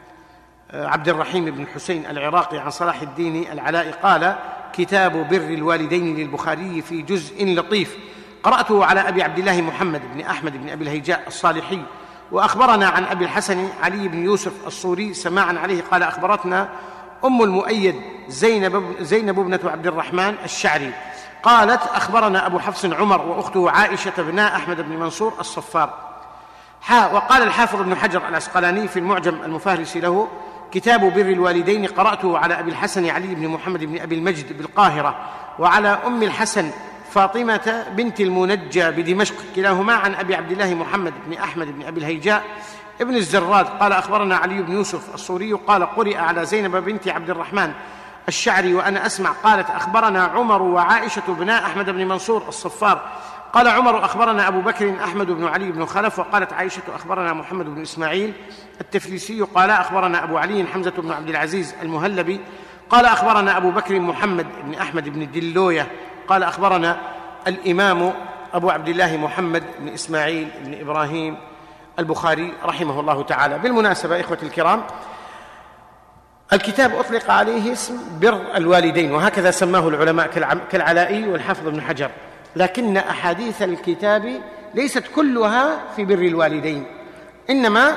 عبد الرحيم بن حسين العراقي عن صلاح الدين العلائي قال: كتاب بر الوالدين للبخاري في جزء لطيف قرأته على أبي عبد الله محمد بن أحمد بن أبي الهيجاء الصالحي. وأخبرنا عن أبي الحسن علي بن يوسف الصوري سماعا عليه قال: أخبرتنا أم المؤيد زينب, زينب ابنة عبد الرحمن الشعري قالت: أخبرنا أبو حفص عمر وأخته عائشة ابناء أحمد بن منصور الصفار. وقال الحافظ ابن حجر العسقلاني في المعجم المفهرس له: كتاب بر الوالدين قرأته على أبي الحسن علي بن محمد بن أبي المجد بالقاهرة وعلى أم الحسن فاطمة بنت المنجى بدمشق كلاهما عن أبي عبد الله محمد بن أحمد بن أبي الهيجاء ابن الزراد قال: أخبرنا علي بن يوسف الصوري قال: قرئ على زينب بنت عبد الرحمن الشعري وأنا أسمع قالت أخبرنا عمر وعائشة بناء أحمد بن منصور الصفار قال عمر أخبرنا أبو بكر أحمد بن علي بن خلف وقالت عائشة أخبرنا محمد بن إسماعيل التفليسي قال أخبرنا أبو علي حمزة بن عبد العزيز المهلبي قال أخبرنا أبو بكر محمد بن أحمد بن الدلوية قال أخبرنا الإمام أبو عبد الله محمد بن إسماعيل بن إبراهيم البخاري رحمه الله تعالى. بالمناسبة إخوة الكرام، الكتاب أطلق عليه اسم بر الوالدين، وهكذا سماه العلماء كالعلائي والحافظ ابن حجر، لكن أحاديث الكتاب ليست كلها في بر الوالدين، إنما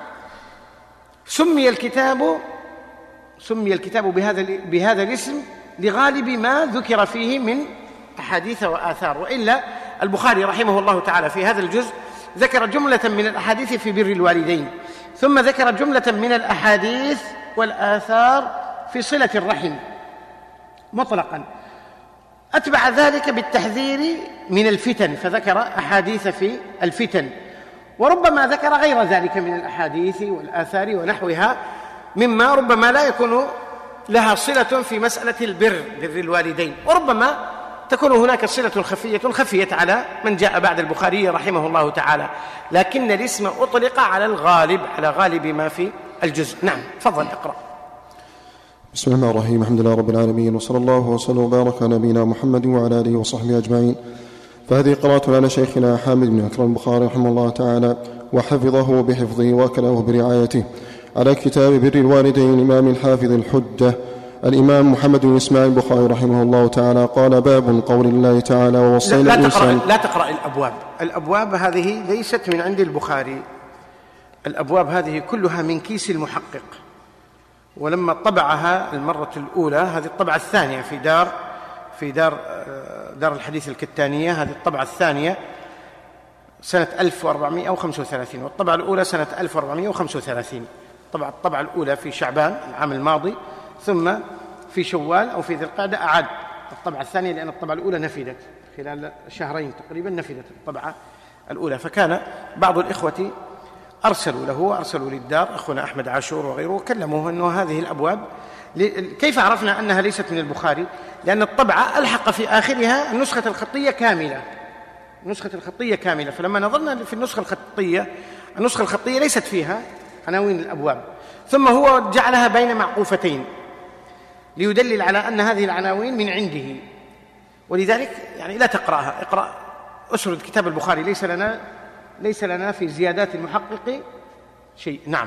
سمي الكتاب سمي الكتاب بهذا بهذا الاسم لغالب ما ذكر فيه من أحاديث وآثار، وإلا البخاري رحمه الله تعالى في هذا الجزء ذكر جملة من الأحاديث في بر الوالدين، ثم ذكر جملة من الأحاديث والآثار في صلة الرحم مطلقا، أتبع ذلك بالتحذير من الفتن فذكر أحاديث في الفتن، وربما ذكر غير ذلك من الأحاديث والآثار ونحوها مما ربما لا يكون لها صلة في مسألة البر بر الوالدين، وربما تكون هناك صلة خفية خفيت على من جاء بعد البخاري رحمه الله تعالى، لكن الاسم أطلق على الغالب على غالب ما في الجزء. نعم، تفضل اقرأ. بسم الله الرحمن الرحيم، الحمد لله رب العالمين، وصلى الله وسلم وبارك على نبينا محمد وعلى آله وصحبه أجمعين. فهذه قراءة على شيخنا حامد بن أكرم البخاري رحمه الله تعالى وحفظه بحفظه وكله برعايته على كتاب بر الوالدين الإمام الحافظ الحجة الإمام محمد بن إسماعيل البخاري رحمه الله تعالى. قال: باب قول الله تعالى: ووصينا الإنسان. لا تقرأ الأبواب، الأبواب هذه ليست من عند البخاري، الأبواب هذه كلها من كيس المحقق، ولما طبعها المرة الأولى، هذه الطبعة الثانية في دار في دار دار الحديث الكتانية، هذه الطبعة الثانية سنة ألف وأربعمائة وخمسة وثلاثين، والطبعة الأولى سنة ألف وأربعمائة وخمسة وثلاثين. طبعا الطبعة الأولى في شعبان العام الماضي، ثم في شوال أو في ذي القعدة أعاد الطبعة الثانية، لأن الطبعة الأولى نفدت خلال شهرين تقريبا، نفدت الطبعة الأولى، فكان بعض الإخوة أرسلوا له وأرسلوا للدار، أخونا أحمد عاشور وغيره، وكلموه أنه هذه الأبواب كيف عرفنا أنها ليست من البخاري؟ لأن الطبعة ألحق في آخرها النسخة الخطية كاملة، النسخة الخطية كاملة، فلما نظرنا في النسخة الخطية، النسخة الخطية ليست فيها عناوين الأبواب، ثم هو جعلها بين معقوفتين ليدلل على أن هذه العناوين من عنده، ولذلك يعني لا تقرأها، اقرأ أسرد كتاب البخاري، ليس لنا ليس لنا في زيادات المحقق شيء. نعم.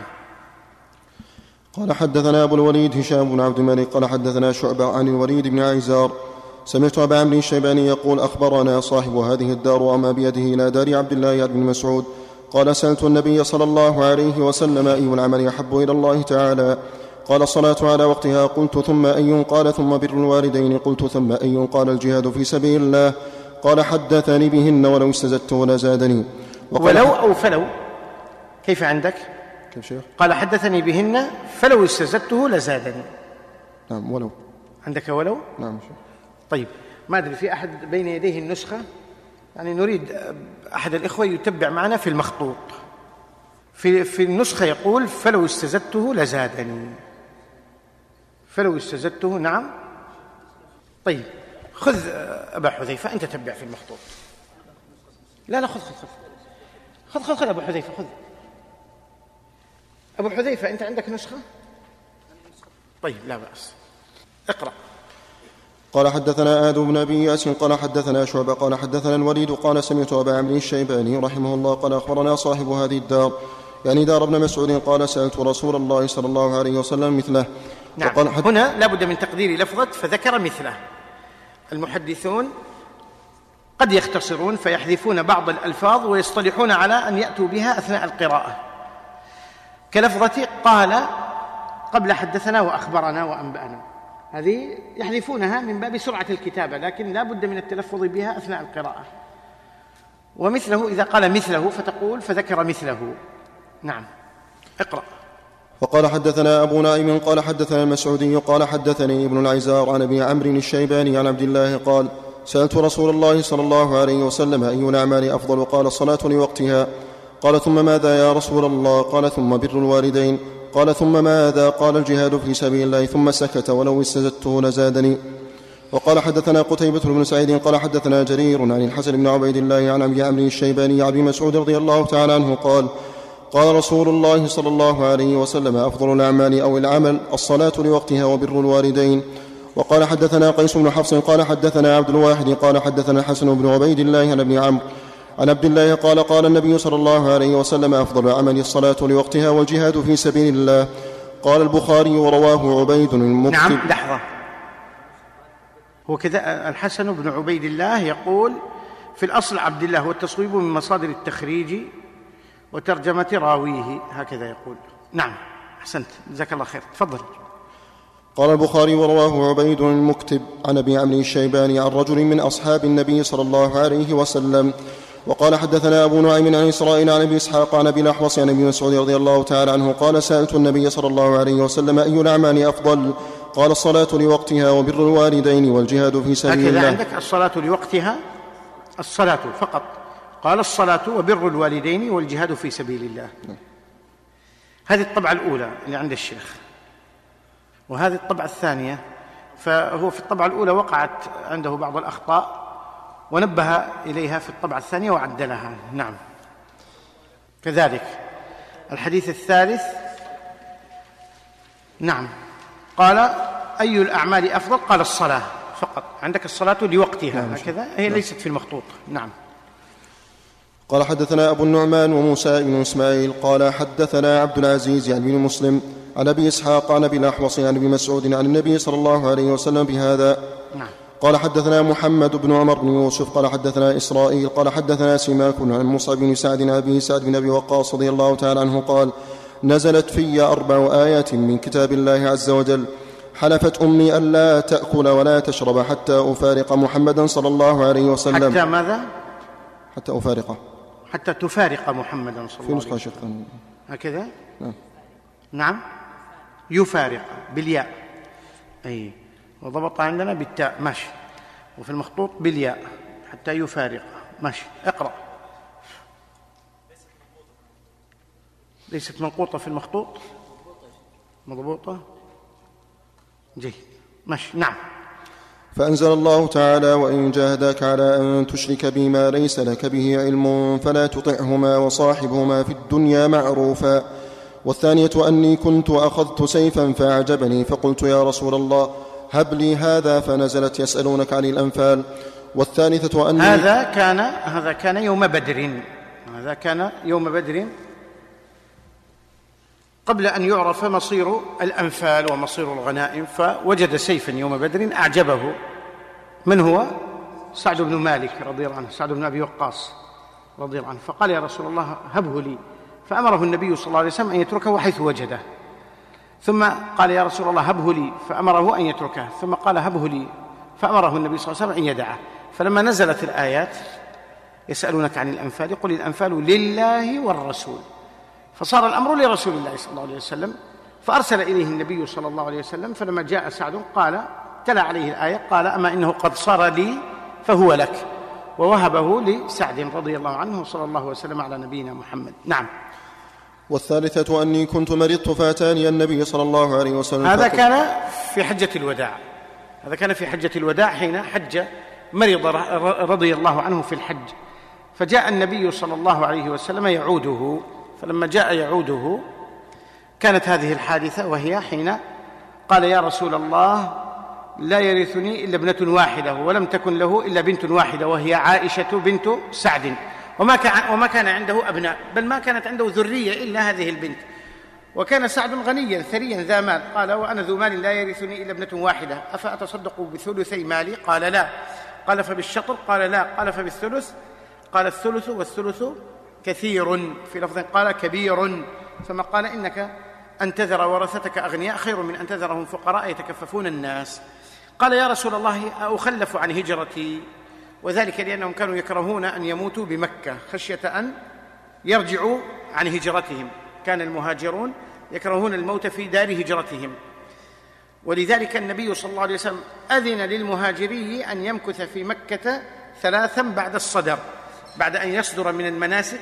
قال: حدثنا أبو الوليد هشام بن عبد الملك قال حدثنا شعبة عن الوليد بن عيزار سمعت أبا عمرو الشيباني يقول: أخبرنا صاحب هذه الدار وأما بيده إلى دار عبد الله بن مسعود قال: سألت النبي صلى الله عليه وسلم: أي العمل أحب إلى الله تعالى؟ قال: الصلاة على وقتها. قلت: ثم أي؟ قال: ثم بر الوالدين. قلت: ثم أي؟ قال: الجهاد في سبيل الله. قال: حدثني بهن ولو استزدته لزادني. ولو أو فلو؟ كيف عندك؟ كيف شيخ؟ قال: حدثني بهن فلو استزدته لزادني. نعم، ولو. عندك ولو؟ نعم شيخ. طيب، ما أدري في أحد بين يديه النسخة، يعني نريد أحد الإخوة يتبع معنا في المخطوط، في, في النسخة يقول: فلو استزدته لزادني، فلو استزدته. نعم. طيب، خذ أبا حذيفة، أنت تتبع في المخطوط. لا لا خذ خذ خذ خذ خذ, خذ أبو حذيفة، خذ أبو حذيفة، أنت عندك نسخة؟ طيب، لا بأس، اقرأ. قال: حدثنا آدم بن أبي ياس قال حدثنا شعبة قال حدثنا الوليد قال: سمعت أبا عمرو الشيباني رحمه الله قال: أخبرنا صاحب هذه الدار، يعني دار ابن مسعود، قال: سألت رسول الله صلى الله عليه وسلم مثله. نعم. وقال: حد... هنا لا بد من تقدير لفظة فذكر مثله. المحدثون قد يختصرون فيحذفون بعض الألفاظ ويصطلحون على أن يأتوا بها أثناء القراءة، كلفظة قال قبل حدثنا وأخبرنا وأنبأنا، هذه يحذفونها من باب سرعة الكتابة، لكن لا بد من التلفظ بها أثناء القراءة. ومثله إذا قال مثله فتقول فذكر مثله. نعم، اقرأ. وقال: حدثنا أبو نائم قال حدثنا المسعودي قال حدثني ابن العيزار عن أبي عمرو الشيباني عن عبد الله قال: سألت رسول الله صلى الله عليه وسلم: أي الأعمال أفضل؟ قال: الصلاة لوقتها. قال: ثم ماذا يا رسول الله؟ قال: ثم بر الوالدين. قال ثم ماذا؟ قال الجهاد في سبيل الله، ثم سكت، ولو استزدته لزادني. وقال حدثنا قتيبة بن سعيد قال حدثنا جرير عن الحسن بن عبيد الله عن أبي عمرو الشيباني عن أبي مسعود رضي الله تعالى عنه قال قال رسول الله صلى الله عليه وسلم أفضل الأعمال أو العمل الصلاة لوقتها وبر الوالدين. وقال حدثنا قيس بن حفص قال حدثنا عبد الواحد قال حدثنا الحسن بن عبيد الله عن ابن عمرو عن عبد الله قال قال النبي صلى الله عليه وسلم أفضل العمل الصلاة لوقتها والجهاد في سبيل الله. قال البخاري ورواه عبيد المكتب. نعم لحظة، هو كذا الحسن بن عبيد الله يقول في الأصل عبد الله، والتصويب من مصادر التخريج وترجمة راويه، هكذا يقول. نعم أحسنت، جزاك الله خير، تفضل. قال البخاري ورواه عبيد المكتب عن أبي عمرو الشيباني عن رجل من أصحاب النبي صلى الله عليه وسلم. وقال حدثنا أبو نعيم عن إسرائيل عن أبي إسحاق عن أبي الأحوص عن أبي مسعود رضي الله تعالى عنه قال سألت النبي صلى الله عليه وسلم أي الأعمال أفضل؟ قال الصلاة لوقتها وبر الوالدين والجهاد في سبيل الله. هكذا عندك الصلاة لوقتها، الصلاة فقط، قال الصلاة وبر الوالدين والجهاد في سبيل الله. هذه الطبعة الأولى اللي عند الشيخ، وهذه الطبعة الثانية، فهو في الطبعة الأولى وقعت عنده بعض الأخطاء ونبه إليها في الطبعة الثانية وعدلها. نعم كذلك الحديث الثالث. نعم قال أي الأعمال أفضل؟ قال الصلاة فقط، عندك الصلاة لوقتها، هكذا هي ليست في المخطوط. نعم. قال حدثنا أبو النعمان وموسى بن إسماعيل قال حدثنا عبد العزيز يعني بن مسلم عن أبي إسحاق عن أبي الأحوص عن أبي مسعود عن النبي صلى الله عليه وسلم بهذا. نعم. قال حدثنا محمد بن عمر بن يوسف قال حدثنا إسرائيل قال حدثنا سماك عن مصعب بن سعد عن أبي سعد بن أبي وقاص رضي الله تعالى عنه قال نزلت في أربع آيات من كتاب الله عز وجل حلفت أمي ألا تأكل ولا تشرب حتى أفارق محمدا صلى الله عليه وسلم. حتى ماذا؟ حتى أفارقه، حتى تفارق محمدا صلى الله عليه وسلم. هكذا. نعم. نعم يفارق بالياء، أي وضبط عندنا بالتاء، ماشي، وفي المخطوط بالياء حتى يفارق، ماشي. اقرأ. ليست منقوطة في المخطوط، مضبوطة، جيد، ماشي. نعم. فأنزل الله تعالى وإن جاهداك على أن تشرك بما ليس لك به علم فلا تطعهما وصاحبهما في الدنيا معروفا. والثانية أني كنت أخذت سيفا فأعجبني فقلت يا رسول الله هب لي هذا فنزلت يسألونك عن الأنفال. والثالثة أني هذا كان هذا كان يوم بدر، هذا كان يوم بدر قبل أن يعرف مصير الأنفال ومصير الغنائم، فوجد سيفا يوم بدر أعجبه. من هو؟ سعد بن مالك رضي الله عنه، سعد بن أبي وقاص رضي الله عنه، فقال يا رسول الله هبه لي، فأمره النبي صلى الله عليه وسلم أن يتركه حيث وجده. ثم قال يا رسول الله هبه لي، فأمره أن يتركه. ثم قال هبه لي، فأمره النبي صلى الله عليه وسلم أن يدعه. فلما نزلت الآيات يسألونك عن الأنفال قل الأنفال لله والرسول، فصار الأمر لرسول الله صلى الله عليه وسلم، فأرسل إليه النبي صلى الله عليه وسلم. فلما جاء سعد قال تلا عليه الآية قال أما إنه قد صار لي فهو لك، ووهبه لسعد رضي الله عنه، صلى الله وسلم على نبينا محمد. نعم. والثالثة أني كنت مرضت فأتاني النبي صلى الله عليه وسلم. هذا كان في حجة الوداع، هذا كان في حجة الوداع حين حج مرض رضي الله عنه في الحج، فجاء النبي صلى الله عليه وسلم يعوده. فلما جاء يعوده كانت هذه الحادثة، وهي حين قال يا رسول الله لا يرثني إلا ابنة واحدة ولم تكن له إلا بنت واحدة وهي عائشة بنت سعد، وما كان, وما كان عنده أبناء، بل ما كانت عنده ذرية إلا هذه البنت، وكان سعد غنيا ثريا ذا مال. قال وأنا ذو مال لا يرثني إلا ابنة واحدة أفأتصدق بثلثي مالي؟ قال لا. قال فبالشطر؟ قال لا. قال فبالثلث؟ قال الثلث والثلث كثير، في لفظ قال كبير. ثم قال إنك أن تذر ورثتك أغنياء خير من أن تذرهم فقراء يتكففون الناس. قال يا رسول الله أخلف عن هجرتي؟ وذلك لأنهم كانوا يكرهون أن يموتوا بمكة خشية أن يرجعوا عن هجرتهم، كان المهاجرون يكرهون الموت في دار هجرتهم، ولذلك النبي صلى الله عليه وسلم أذن للمهاجري أن يمكث في مكة ثلاثا بعد الصدر، بعد أن يصدر من المناسك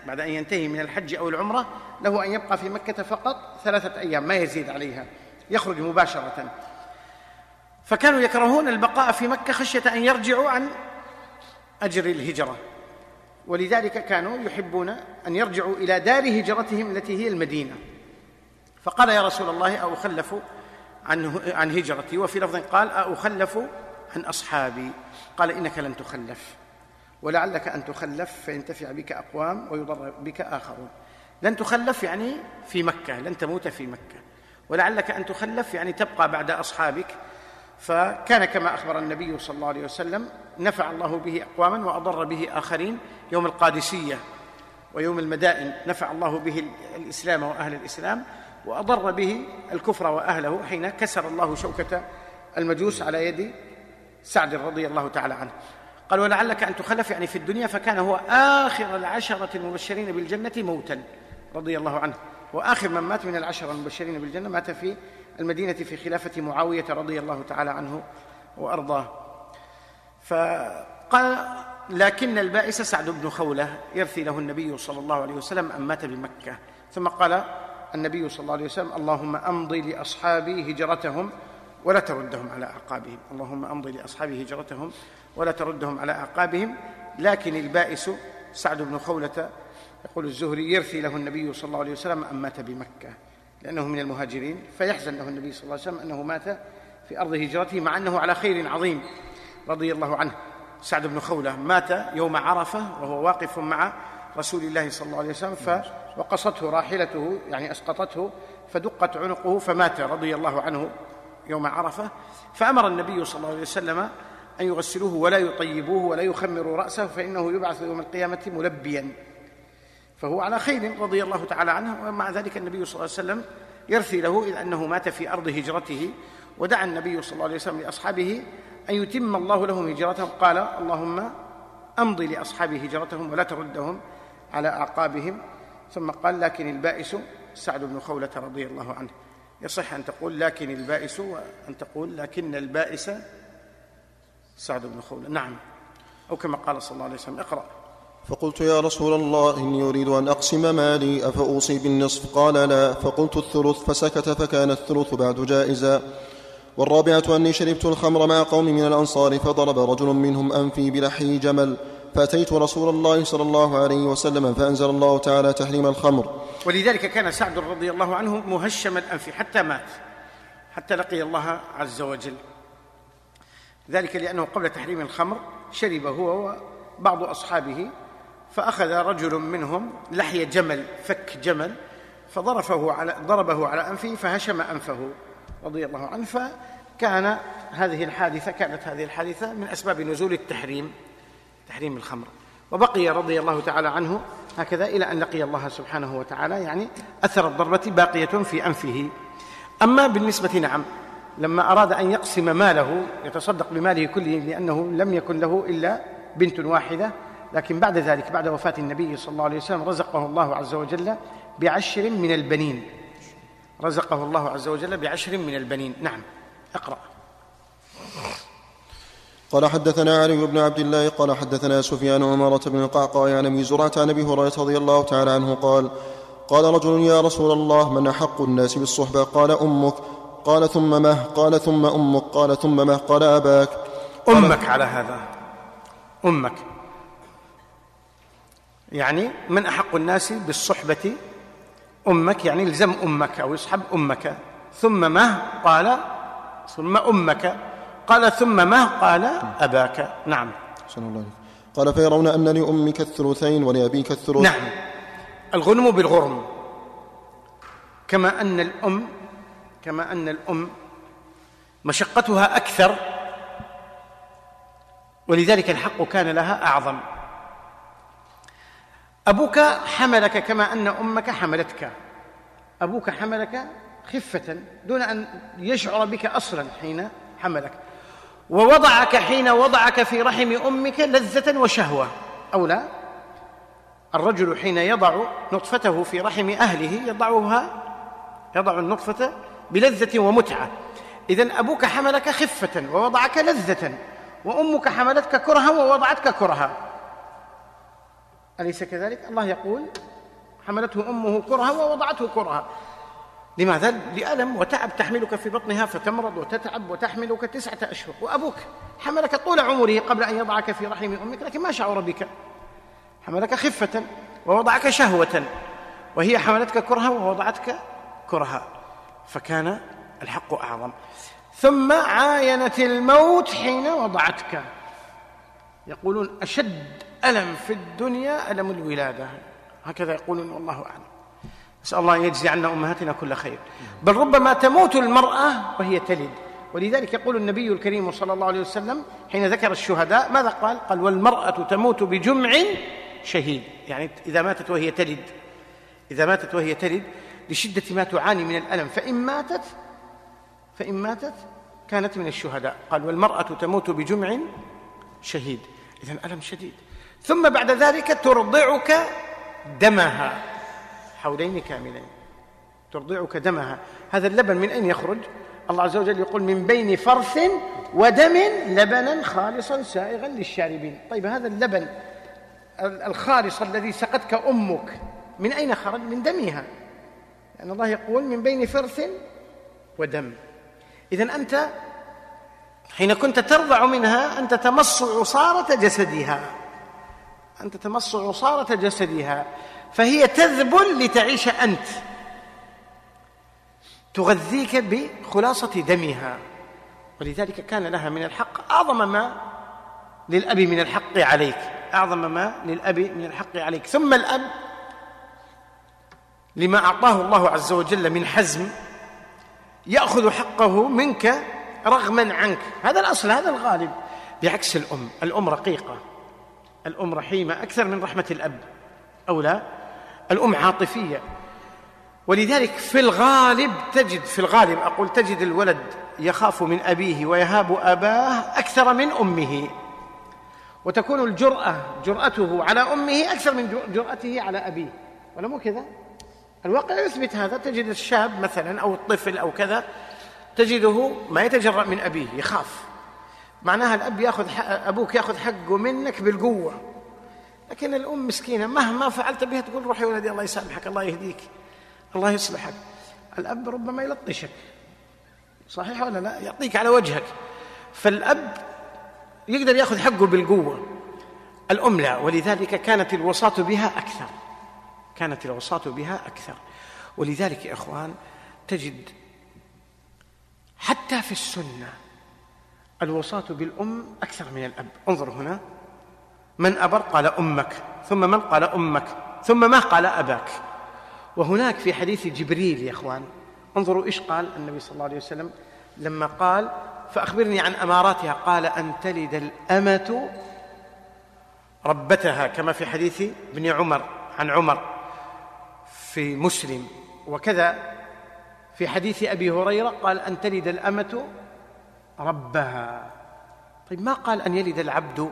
بعد أن ينتهي من الحج أو العمرة له أن يبقى في مكة فقط ثلاثة أيام ما يزيد عليها، يخرج مباشرة. فكانوا يكرهون البقاء في مكة خشية أن يرجعوا عن أجر الهجرة، ولذلك كانوا يحبون أن يرجعوا إلى دار هجرتهم التي هي المدينة. فقال يا رسول الله أخلف عن عن هجرتي، وفي لفظ قال أخلف عن أصحابي، قال إنك لن تخلف، ولعلك أن تخلف فينتفع بك أقوام ويضر بك آخرون. لن تخلف يعني في مكة، لن تموت في مكة، ولعلك أن تخلف يعني تبقى بعد أصحابك. فكان كما أخبر النبي صلى الله عليه وسلم نفع الله به أقواما وأضر به آخرين. يوم القادسية ويوم المدائن نفع الله به الإسلام وأهل الإسلام، وأضر به الكفر وأهله حين كسر الله شوكة المجوس على يد سعد رضي الله تعالى عنه. قال ولعلك أن تخلف يعني في الدنيا، فكان هو آخر العشرة المبشرين بالجنة موتا رضي الله عنه، وآخر من مات من العشرة المبشرين بالجنة مات في المدينة في خلافة معاوية رضي الله تعالى عنه وأرضاه. فقال لكن البائس سعد بن خولة يرثي له النبي صلى الله عليه وسلم أن مات بمكة. ثم قال النبي صلى الله عليه وسلم اللهم أمضي لأصحابي هجرتهم ولا تردهم على أعقابهم، اللهم أمضي لأصحابي هجرتهم ولا تردهم على أعقابهم. لكن البائس سعد بن خولة يقول الزهري يرثي له النبي صلى الله عليه وسلم أن مات بمكة لأنه من المهاجرين، فيحزن له النبي صلى الله عليه وسلم أنه مات في أرض هجرته مع أنه على خير عظيم رضي الله عنه. سعد بن خولة مات يوم عرفة وهو واقف مع رسول الله صلى الله عليه وسلم، فوقصته راحلته يعني أسقطته فدقت عنقه فمات رضي الله عنه يوم عرفة. فأمر النبي صلى الله عليه وسلم أن يغسلوه ولا يطيبوه ولا يخمروا رأسه، فإنه يبعث يوم القيامة ملبيا، فهو على خير رضي الله تعالى عنه. ومع ذلك النبي صلى الله عليه وسلم يرثي له إذ أنه مات في أرض هجرته. ودعا النبي صلى الله عليه وسلم لأصحابه أن يتم الله لهم هجرتهم، قال اللهم أمضي لأصحابي هجرتهم ولا تردهم على أعقابهم. ثم قال لكن البائس سعد بن خولة رضي الله عنه. يصح أن تقول لكن البائس وأن تقول لكن البائس سعد بن خولة، نعم، أو كما قال صلى الله عليه وسلم. اقرأ. فقلت يا رسول الله إني أريد أن أقسم مالي أفأوصي بالنصف؟ قال لا. فقلت الثلث، فسكت، فكان الثلث بعد جائزا. والرابعة أني شربت الخمر مع قوم من الأنصار فضرب رجل منهم أنفي بلحي جمل، فأتيت رسول الله صلى الله عليه وسلم فأنزل الله تعالى تحريم الخمر. ولذلك كان سعد رضي الله عنه مهشم الأنف حتى مات، حتى لقي الله عز وجل. ذلك لأنه قبل تحريم الخمر شرب هو وبعض أصحابه، فأخذ رجل منهم لحي جمل، فك جمل، فضربه على ضربه على أنفه فهشم أنفه رضي الله عنه. فكان هذه الحادثة كانت هذه الحادثة من أسباب نزول التحريم، تحريم الخمر. وبقي رضي الله تعالى عنه هكذا إلى أن لقي الله سبحانه وتعالى، يعني أثر الضربة باقية في أنفه. أما بالنسبة نعم لما أراد أن يقسم ماله يتصدق بماله كله، لأنه لم يكن له إلا بنت واحدة، لكن بعد ذلك بعد وفاة النبي صلى الله عليه وسلم رزقه الله عز وجل بعشر من البنين، رزقه الله عز وجل بعشر من البنين. نعم، اقرأ. قال حدثنا علي بن عبد الله قال حدثنا سفيان عمارة بن القعقاع عن أبي زرعة عن أبي هريرة رضي الله تعالى عنه قال قال رجل يا رسول الله من أحق الناس بالصحبة؟ قال أمك. قال ثم مه؟ قال ثم أمك. قال ثم مه؟ قال أباك. أمك على هذا، أمك يعني من أحق الناس بالصحبة أمك، يعني الزم أمك أو يصحب أمك. ثم مه؟ قال ثم أمك. قال ثم مه؟ قال أباك. نعم. صلى الله عليه. قال فيرون أن لأمك الثلثين ولأبيك الثلث. نعم، الغنم بالغرم، كما أن الأم كما أن الأم مشقتها أكثر، ولذلك الحق كان لها أعظم. أبوك حملك كما أن أمك حملتك، أبوك حملك خفة دون أن يشعر بك أصلا حين حملك، ووضعك حين وضعك في رحم أمك لذة وشهوة، أو لا؟ الرجل حين يضع نطفته في رحم أهله يضعها يضع النطفة بلذة ومتعة. إذن أبوك حملك خفة ووضعك لذة، وأمك حملتك كرها ووضعتك كرها. أليس كذلك؟ الله يقول حملته أمه كرها ووضعته كرها. لماذا؟ لألم وتعب تحملك في بطنها فتمرض وتتعب وتحملك تسعة أشهر، وأبوك حملك طول عمره قبل أن يضعك في رحم أمك لكن ما شعر بك، حملك خفة ووضعك شهوة، وهي حملتك كرها ووضعتك كرها، فكان الحق أعظم. ثم عاينت الموت حين وضعتك. يقولون أشد ألم في الدنيا ألم الولادة، هكذا يقولون والله أعلم. نسأل الله أن يجزي عنا أمهاتنا كل خير. بل ربما تموت المرأة وهي تلد، ولذلك يقول النبي الكريم صلى الله عليه وسلم حين ذكر الشهداء ماذا قال؟ قال والمرأة تموت بجمع شهيد، يعني إذا ماتت وهي تلد، إذا ماتت وهي تلد لشدة ما تعاني من الألم، فإن ماتت فإن ماتت كانت من الشهداء. قال والمرأة تموت بجمع شهيد، إذن ألم شديد. ثم بعد ذلك ترضعك دمها حولين كاملين، ترضعك دمها. هذا اللبن من أين يخرج؟ الله عز وجل يقول من بين فرث ودم لبنا خالصا سائغا للشاربين. طيب هذا اللبن الخالص الذي سقتك أمك من أين خرج؟ من دمها، لأن الله يقول من بين فرث ودم. إذن أنت حين كنت ترضع منها أنت تمص عصارة جسدها، أنت تمص عصارة جسدها، فهي تذبل لتعيش أنت، تغذيك بخلاصة دمها. ولذلك كان لها من الحق أعظم ما للأب من الحق عليك، أعظم ما للأب من الحق عليك. ثم الأب لما أعطاه الله عز وجل من حزم يأخذ حقه منك رغما عنك، هذا الأصل، هذا الغالب. بعكس الأم، الأم رقيقة، الأم رحيمة أكثر من رحمة الأب، أو لا؟ الأم عاطفية. ولذلك في الغالب تجد في الغالب أقول تجد الولد يخاف من أبيه ويهاب أباه أكثر من أمه، وتكون الجرأة جرأته على أمه أكثر من جرأته على أبيه، ولا مو كذا؟ الواقع يثبت هذا. تجد الشاب مثلا أو الطفل أو كذا تجده ما يتجرأ من أبيه، يخاف. معناها الأب يأخذ أبوك يأخذ حقه منك بالقوة، لكن الأم مسكينة مهما فعلت بها تقول روح يا ولدي الله يسامحك الله يهديك الله يصلحك. الأب ربما يلطشك، صحيح ولا لا؟ يعطيك على وجهك. فالأب يقدر يأخذ حقه بالقوة، الأم لا. ولذلك كانت الوصاة بها أكثر، كانت الوصاة بها أكثر. ولذلك يا إخوان تجد حتى في السنة الوصاة بالأم أكثر من الأب. انظر هنا، من أبر قال أمك، ثم من قال أمك، ثم ما قال أباك. وهناك في حديث جبريل يا إخوان انظروا إيش قال النبي صلى الله عليه وسلم لما قال فأخبرني عن أماراتها، قال أن تلد الأمة ربتها، كما في حديث ابن عمر عن عمر في مسلم، وكذا في حديث أبي هريرة قال أن تلد الأمة ربها. طيب ما قال أن يلد العبد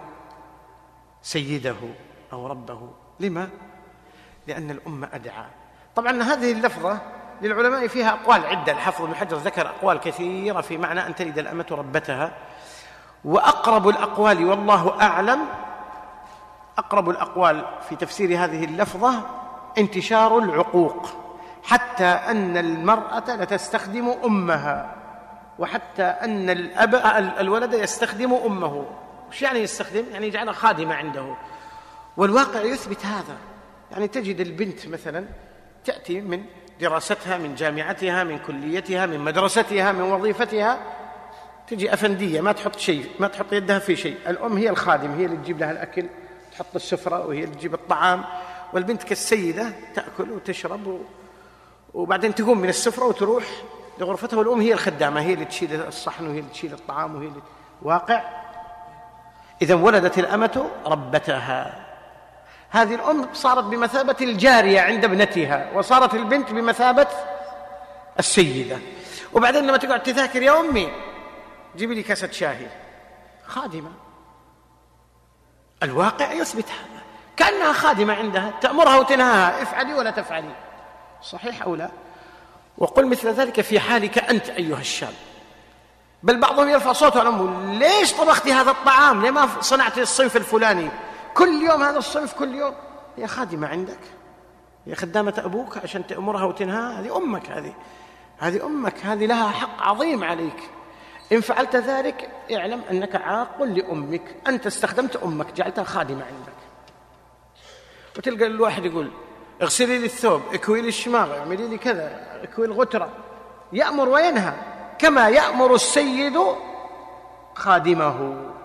سيده أو ربه؟ لما؟ لأن الأم أدعى. طبعا هذه اللفظة للعلماء فيها أقوال عدة، الحافظ ابن حجر ذكر أقوال كثيرة في معنى أن تلد الأمة ربتها، وأقرب الأقوال والله أعلم أقرب الأقوال في تفسير هذه اللفظة انتشار العقوق، حتى أن المرأة لتستخدم أمها، وحتى أن الأب الولد يستخدم أمه. وش يعني يستخدم؟ يعني يجعلها خادمة عنده. والواقع يثبت هذا. يعني تجد البنت مثلا تأتي من دراستها، من جامعتها، من كليتها، من مدرستها، من وظيفتها، تجي أفندية ما تحط شيء، ما تحط يدها في شيء. الأم هي الخادم، هي اللي تجيب لها الأكل، تحط السفرة، وهي اللي تجيب الطعام. والبنت كالسيدة تأكل وتشرب، وبعدين تقوم من السفرة وتروح لغرفتها، والأم هي الخدامة، هي اللي تشيل الصحن وهي اللي تشيل الطعام وهي اللي واقع. إذا ولدت الأمة ربتها، هذه الأم صارت بمثابة الجارية عند ابنتها، وصارت البنت بمثابة السيدة. وبعدين لما تقعد تذاكر يا أمي جيبي لي كاسة شاهي، خادمة. الواقع يثبت هذا، كأنها خادمة عندها، تأمرها وتنهاها، افعلي ولا تفعلي، صحيح أو لا؟ وقل مثل ذلك في حالك أنت أيها الشاب. بل بعضهم يرفع صوته على أمه، ليش طبختي هذا الطعام؟ ليه ما صنعتي الصنف الفلاني؟ كل يوم هذا الصنف، كل يوم. هي خادمة عندك، هي خدامة أبوك عشان تأمرها وتنهاها، هذه أمك، هذه هذه أمك، هذه لها حق عظيم عليك. إن فعلت ذلك اعلم أنك عاق لأمك، أنت استخدمت أمك، جعلتها خادمة عندك. وتلقى الواحد يقول اغسلي لي الثوب، اكوي لي الشماغ، اعملي لي كذا، اكوي الغترة، يأمر وينهى كما يأمر السيد خادمه،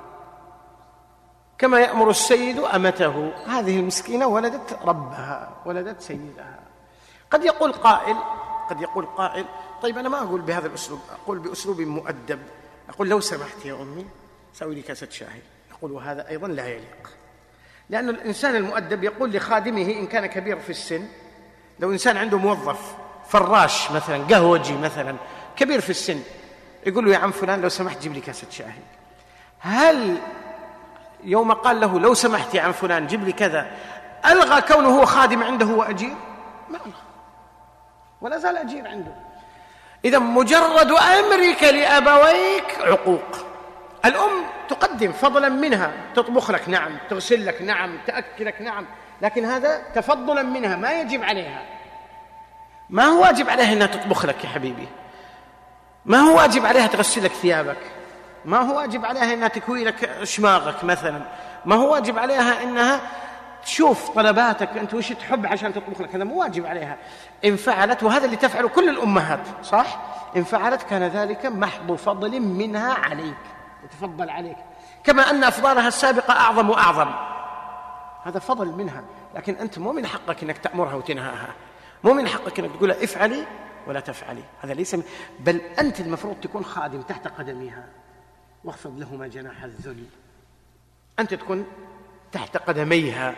كما يأمر السيد أمته. هذه المسكينة ولدت ربها، ولدت سيدها. قد يقول قائل قد يقول قائل طيب أنا ما أقول بهذا الأسلوب، أقول بأسلوب مؤدب، أقول لو سمحت يا أمي سوي لي كاسة شاهي. أقول وهذا أيضا لا يليق، لأن الإنسان المؤدب يقول لخادمه إن كان كبير في السن، لو إنسان عنده موظف فراش مثلا، قهوجي مثلا كبير في السن، يقول له يا عم فلان لو سمحت جيب لي كاسة شاهي، هل يوم قال له لو سمحت يا عم فلان جيب لي كذا ألغى كونه هو خادم عنده وأجير؟ ما ألغى، ولا زال أجير عنده. إذا مجرد أمرك لأبويك عقوق. الأم تقدم فضلا منها، تطبخ لك نعم، تغسل لك نعم، تأكلك نعم، لكن هذا تفضلا منها، ما يجب عليها. ما هو واجب عليها أنها تطبخ لك يا حبيبي، ما هو واجب عليها تغسل لك ثيابك، ما هو واجب عليها أنها تكوي لك شماغك مثلا، ما هو واجب عليها أنها تشوف طلباتك أنت وش تحب عشان تطبخ لك، هذا مو واجب عليها. إن فعلت، وهذا اللي تفعله كل الأمهات صح، إن فعلت كان ذلك محض فضل منها عليك، يتفضل عليك، كما أن أفضالها السابقة أعظم وأعظم، هذا فضل منها. لكن أنت مو من حقك أنك تأمرها وتنهاها، مو من حقك أنك تقول افعلي ولا تفعلي، هذا ليس من... بل أنت المفروض تكون خادم تحت قدميها، واخفض لهما جناح الذل، أنت تكون تحت قدميها.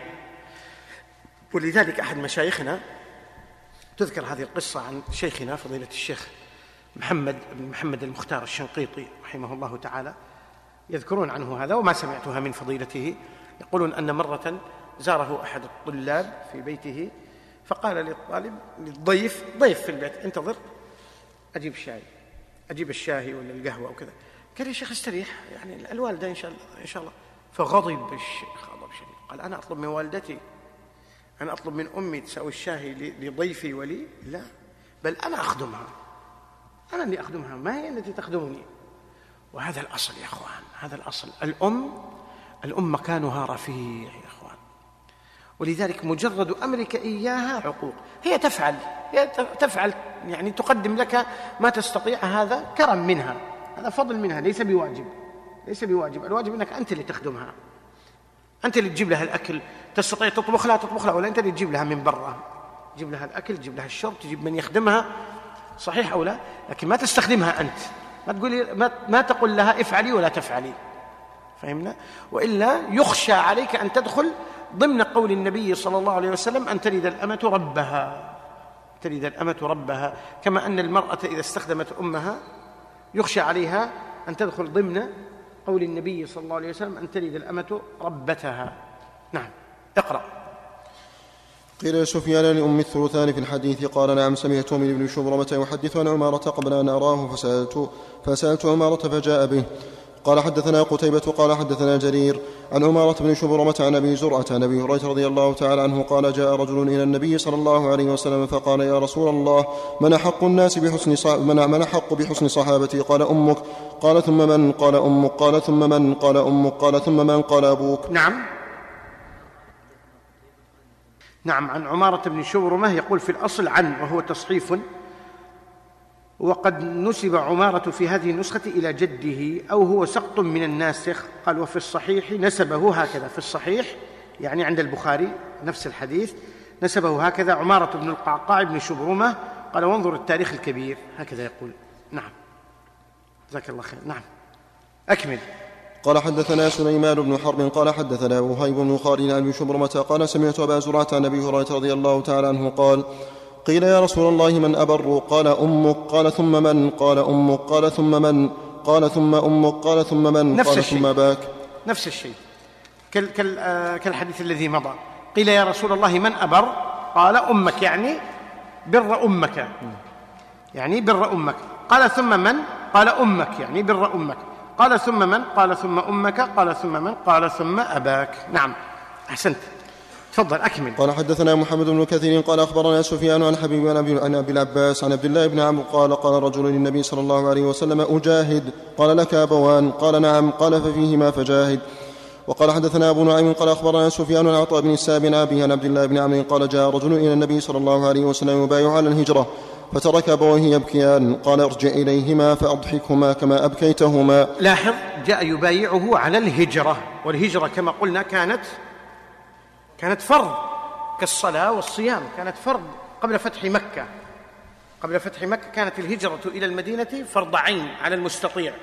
ولذلك أحد مشايخنا تذكر هذه القصة عن شيخنا فضيلة الشيخ محمد بن محمد المختار الشنقيطي رحمه الله تعالى، يذكرون عنه هذا وما سمعتها من فضيلته. يقولون أن مرة زاره أحد الطلاب في بيته، فقال للطالب للضيف، ضيف في البيت، انتظر أجيب الشاي، أجيب الشاي ولا القهوة وكذا. قال يا شيخ استريح، يعني الوالدة إن شاء الله إن شاء الله. فغضب الشيخ غضب شديد، قال أنا أطلب من والدتي، أنا أطلب من أمي تسوي الشاي لضيفي ولي؟ لا، بل أنا أخدمها، أنا اللي أخدمها، ما هي التي تخدمني. وهذا الأصل يا أخوان، هذا الأصل. الأم الأم مكانها رفيع يا أخوان، ولذلك مجرد أمرك إياها عقوق. هي تفعل هي تفعل يعني تقدم لك ما تستطيع، هذا كرم منها، هذا فضل منها، ليس بواجب، ليس بواجب. الواجب أنك أنت اللي تخدمها، أنت اللي تجيب لها الأكل، تستطيع تطبخ لها تطبخ لها، ولا أنت اللي تجيب لها من برا، تجيب لها الأكل، تجيب لها الشرب، تجيب من يخدمها، صحيح أو لا؟ لكن ما تستخدمها أنت، ما تقولي ما, ما تقول لها افعلي ولا تفعلي، فهمنا؟ وإلا يخشى عليك أن تدخل ضمن قول النبي صلى الله عليه وسلم أن تلد الأمة ربها، تلد الأمة ربها، كما أن المرأة إذا استخدمت أمها يخشى عليها أن تدخل ضمن قول النبي صلى الله عليه وسلم أن تلد الأمة ربتها. نعم، اقرأ. قيل لسفيان لأم الثلثان في الحديث، قال نعم سمعت من ابن شبرمة يحدث عن عمارة قبل أن أراه، فسألت, فسألت عمارة فجاء به. قال حدثنا قتيبة قال حدثنا جرير عن عمارة بن شبرمة عن أبي زرعة عن أبي هريرة رضي الله تعالى عنه قال جاء رجل إلى النبي صلى الله عليه وسلم فقال يا رسول الله من أحق الناس بحسن صح... من أحق بحسن صحابتي؟ قال أمك. قال ثم من؟ قال أمك. قال ثم من؟ قال أمك. قال ثم من؟ قال أبوك. نعم نعم عن عمارة بن شبرمة يقول في الأصل عن، وهو تصحيف، وقد نسب عمارة في هذه النسخة إلى جده أو هو سقط من الناسخ. قال وفي الصحيح نسبه هكذا، في الصحيح يعني عند البخاري نفس الحديث نسبه هكذا عمارة بن القعقاع بن شبرمة. قال وانظر التاريخ الكبير هكذا يقول. نعم جزاك الله خير. نعم أكمل. قال حدثنا سليمان بن حرب قال حدثنا وهيب بن خالد عن ابي شبرمة قال سمعت أبا زرعة عن أبي هريرة رضي الله تعالى عنه قال قيل يا رسول الله من أبر؟ قال أمك. قال ثم من؟ قال أمك. قال ثم من؟ قال ثم أمك. قال ثم من؟ نفس قال الشيء. ثم باك. نفس الشيء كال كال آه كالحديث الذي مضى. قيل يا رسول الله من أبر؟ قال أمك، يعني بر أمك، يعني بر أمك. قال ثم من؟ قال أمك، يعني بر أمك. قال ثم من؟ قال ثم أمك. قال ثم من؟ قال ثم أباك. نعم أحسنت. تفضل أكمل. قال حدثنا محمد بن كثير قال أخبرنا سفيان عن حبيب عن أبي العباس عن عبد الله بن عمرو قال قال رجل للنبي صلى الله عليه وسلم أجاهد؟ قال لك أبوان؟ قال نعم. قال ففيهما فجاهد. وقال حدثنا أبو نعيم قال أخبرنا سفيان عن عطاء بن السائب عن أبيه عن عبد الله بن عمرو قال جاء رجل إلى النبي صلى الله عليه وسلم يبايع على الهجرة فترك أبويه يبكيان قال ارجع إليهما فأضحكهما كما أبكيتهما. لاحظ، جاء يبايعه على الهجرة، والهجرة كما قلنا كانت كانت فرض كالصلاة والصيام، كانت فرض قبل فتح مكة. قبل فتح مكة كانت الهجرة إلى المدينة فرض عين على المستطيع،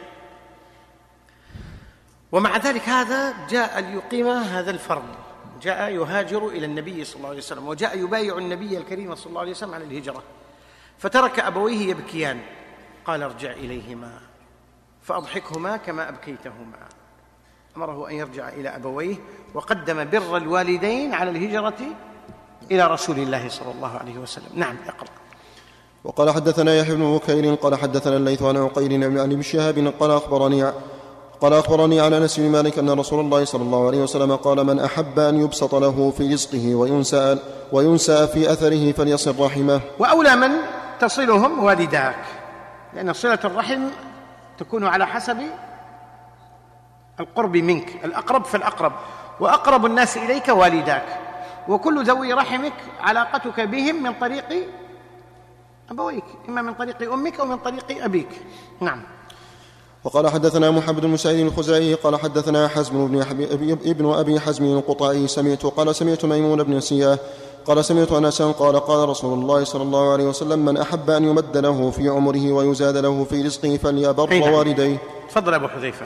ومع ذلك هذا جاء ليقيم هذا الفرض، جاء يهاجر إلى النبي صلى الله عليه وسلم، وجاء يبايع النبي الكريم صلى الله عليه وسلم على الهجرة، فترك أبويه يبكيان قال ارجع إليهما فأضحكهما كما أبكيتهما. أمره أن يرجع إلى أبويه، وقدم بر الوالدين على الهجرة إلى رسول الله صلى الله عليه وسلم. نعم، اقرأ. وقال حدثنا يحيى بن بكير قال حدثنا الليث عن عقيل عن ابن شهاب قال أخبرني قال أخبرني عن أنس بن مالك أن رسول الله صلى الله عليه وسلم قال من أحب أن يبسط له في رزقه وينسأ, وينسأ في أثره فليصل رحمه. وأولى من تصلهم والداك، لأن صلة الرحم تكون على حسب القرب منك، الأقرب فالأقرب، وأقرب الناس إليك والداك، وكل ذوي رحمك علاقتك بهم من طريق أبويك، إما من طريق أمك أو من طريق أبيك. نعم. وقال حدثنا محمد بن سعيد الخزاعي قال حدثنا حزم بن ابن أبي حزم القطعي سمعت قال سمعت ميمون بن سياه قال سمعت أنسا قال قال رسول الله صلى الله عليه وسلم من أحب أن يمد له في عمره ويزاد له في رزقه فليبر والديه. تفضل أبو حذيفة.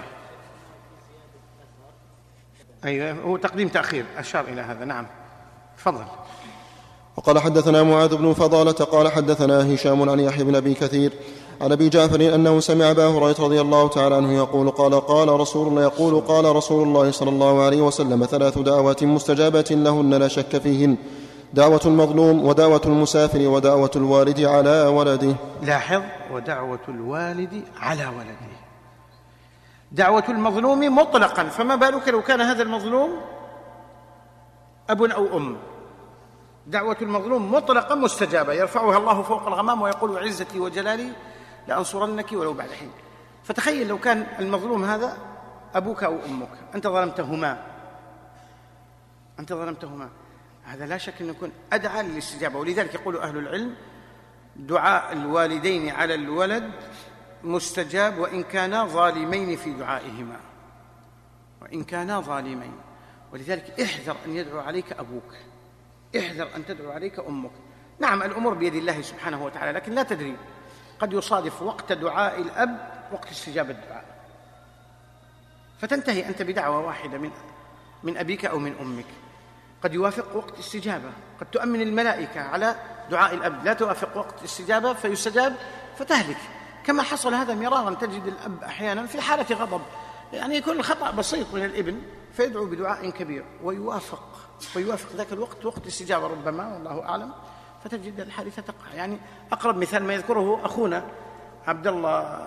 أيوة، هو تقديم تأخير أشار إلى هذا. نعم، تفضل. وقال حدثنا معاذ بن فضالة قال حدثنا هشام عن يحيى بن أبي كثير عن أبي جعفر أنه سمع أبا هريرة رضي الله تعالى عنه يقول قال قال رسول الله يقول قال رسول الله صلى الله عليه وسلم ثلاث دعوات مستجابات لهن لا شك فيهن: دعوة المظلوم ودعوة المسافر ودعوة الوالد على ولده. لاحظ، ودعوة الوالد على ولده. دعوة المظلوم مطلقا، فما بالك لو كان هذا المظلوم أب أو أم. دعوة المظلوم مطلقا مستجابة، يرفعها الله فوق الغمام ويقول عزتي وجلالي لأنصرنك ولو بعد حين. فتخيل لو كان المظلوم هذا أبوك أو أمك، أنت ظلمتهما أنت ظلمتهما هذا لا شك أن يكون أدعى للاستجابة. ولذلك يقول أهل العلم دعاء الوالدين على الولد مستجاب وإن كانا ظالمين في دعائهما، وإن كانا ظالمين. ولذلك احذر أن يدعو عليك أبوك، احذر أن تدعو عليك أمك. نعم، الأمور بيد الله سبحانه وتعالى، لكن لا تدري، قد يصادف وقت دعاء الأب وقت استجابة الدعاء، فتنتهي أنت بدعوة واحدة من من أبيك أو من أمك. قد يوافق وقت استجابة، قد تؤمن الملائكة على دعاء الأب، لا توافق وقت استجابة فيستجاب فتهلك، كما حصل هذا مرارا. تجد الأب أحيانا في حالة غضب، يعني يكون الخطأ بسيط من الابن فيدعو بدعاء كبير ويوافق ويوافق ذاك الوقت وقت استجابة ربما، والله أعلم، فتجد الحادثة تقع. يعني أقرب مثال ما يذكره أخونا عبد الله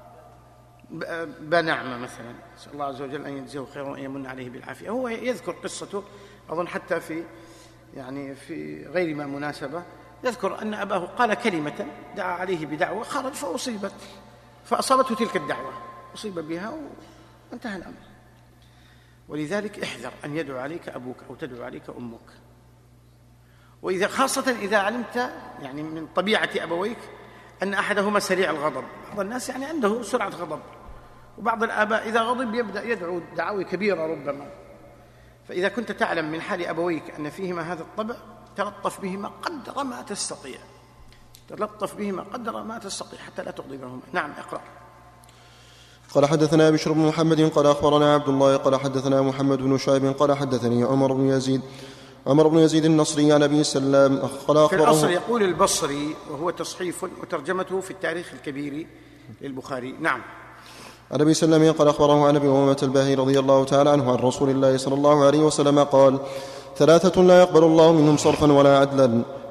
بنعمة مثلا، نسأل الله عز وجل أن يجزيه خيرا وأن يمن عليه بالعافية. هو يذكر قصته أظن حتى في يعني في غير ما مناسبة، يذكر أن أباه قال كلمة دعا عليه بدعوة خرج فأصيبت فأصابته تلك الدعوة، أصيب بها وانتهى الأمر. ولذلك احذر أن يدعو عليك أبوك أو تدعو عليك أمك، وإذا خاصة إذا علمت يعني من طبيعة أبويك أن أحدهما سريع الغضب. بعض الناس يعني عنده سرعة غضب، وبعض الآباء إذا غضب يبدأ يدعو دعاوي كبيرة ربما. فإذا كنت تعلم من حال أبويك أن فيهما هذا الطبع تلطف بهما قدر ما تستطيع، تلطف بهما قدر ما تستطيع حتى لا تغضبهما. نعم، اقرأ. قال حدثنا بشر بن محمد قال أخبرنا عبد الله قال حدثنا محمد بن شعيب قال حدثني عمر بن يزيد عمر بن يزيد النصري عن أبي سلام قال في الأصل يقول البصري، وهو تصحيف وترجمته في التاريخ الكبير للبخاري. نعم. عن أبي سلام قال أخبره عن أبي أمامة الباهلي رضي الله تعالى عنه عن رسول الله صلى الله عليه وسلم قال: ثلاثة لا يقبل الله منهم صرفا ولا عدلا: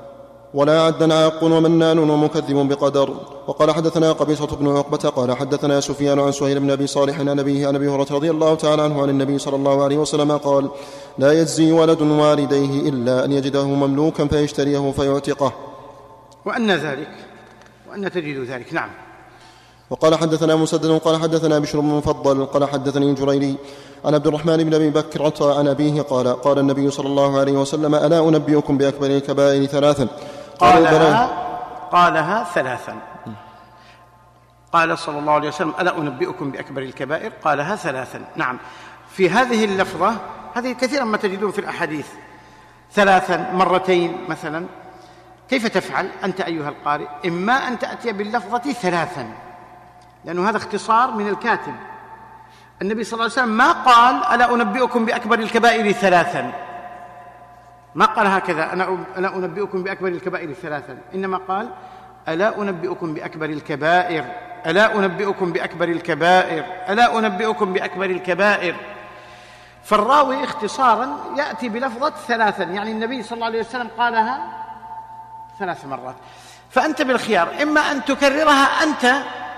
ولا عد عاق ومنان ومكذب بقدر. وقال حدثنا قبيصة بن عقبة قال حدثنا سفيان عن سهيل بن أبي صالح عن أبيه عن أبي هريرة رضي الله تعالى عنه عن النبي صلى الله عليه وسلم قال لا يجزي ولد والديه إلا أن يجده مملوكا فيشتريه فيعتقه. وأن ذلك وأن تجد ذلك. نعم. وقال حدثنا مسدد قال حدثنا بشر بن مفضل قال حدثني جريري عن عبد الرحمن بن أبي بكر عن أبيه قال قال النبي صلى الله عليه وسلم ألا أنبئكم بأكبر الكبائر ثلاثا؟ قالها, قالها ثلاثا. قال صلى الله عليه وسلم ألا أنبئكم بأكبر الكبائر؟ قالها ثلاثا. نعم. في هذه اللفظة هذه كثيرا ما تجدون في الأحاديث ثلاثا مرتين مثلا. كيف تفعل أنت أيها القارئ؟ إما أن تأتي باللفظة ثلاثا لأنه هذا اختصار من الكاتب. النبي صلى الله عليه وسلم ما قال ألا أنبئكم بأكبر الكبائر ثلاثا، ما قال هكذا أنا ألا أنبئكم بأكبر الكبائر ثلاثا، إنما قال ألا أنبئكم بأكبر الكبائر، ألا أنبئكم بأكبر الكبائر، ألا أنبئكم بأكبر الكبائر. فالراوي اختصارا يأتي بلفظة ثلاثا، يعني النبي صلى الله عليه وسلم قالها ثلاث مرات. فأنت بالخيار، إما أن تكررها أنت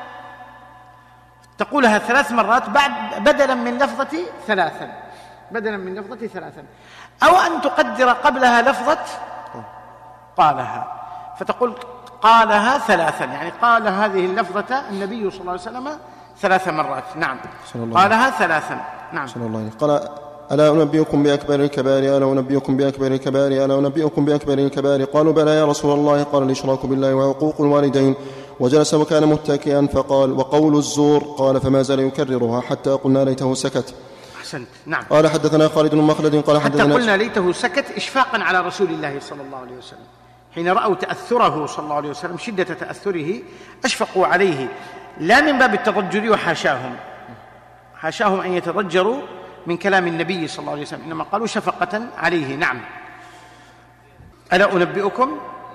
تقولها ثلاث مرات بعد بدلا من لفظة ثلاثا، بدلا من لفظة ثلاثا، أو أن تقدر قبلها لفظة قالها فتقول قالها ثلاثا، يعني قال هذه اللفظة النبي صلى الله عليه وسلم ثلاث مرات. نعم. قالها ثلاثا. نعم. صلى الله عليه وسلم. قال ألا أنبئكم بأكبر الكبائر ألا أنبئكم بأكبر الكبائر ألا أنبئكم بأكبر الكبائر؟ قالوا بلى يا رسول الله. قال الإشراك بالله وعقوق الوالدين. وجلس وكان متكئا فقال وقول الزور. قال فما زال يكررها حتى قلنا ليته سكت. أحسنت. نعم. قال حدثنا خالد بن مخلد قال حتى قلنا ليته سكت إشفاقا على رسول الله صلى الله عليه وسلم، حين رأوا تأثره صلى الله عليه وسلم شدة تأثره أشفقوا عليه، لا من باب التضجر وحاشاهم حاشاهم أن يتضجروا من كلام النبي صلى الله عليه وسلم، إنما قالوا شفقة عليه. نعم. ألا أنبئكم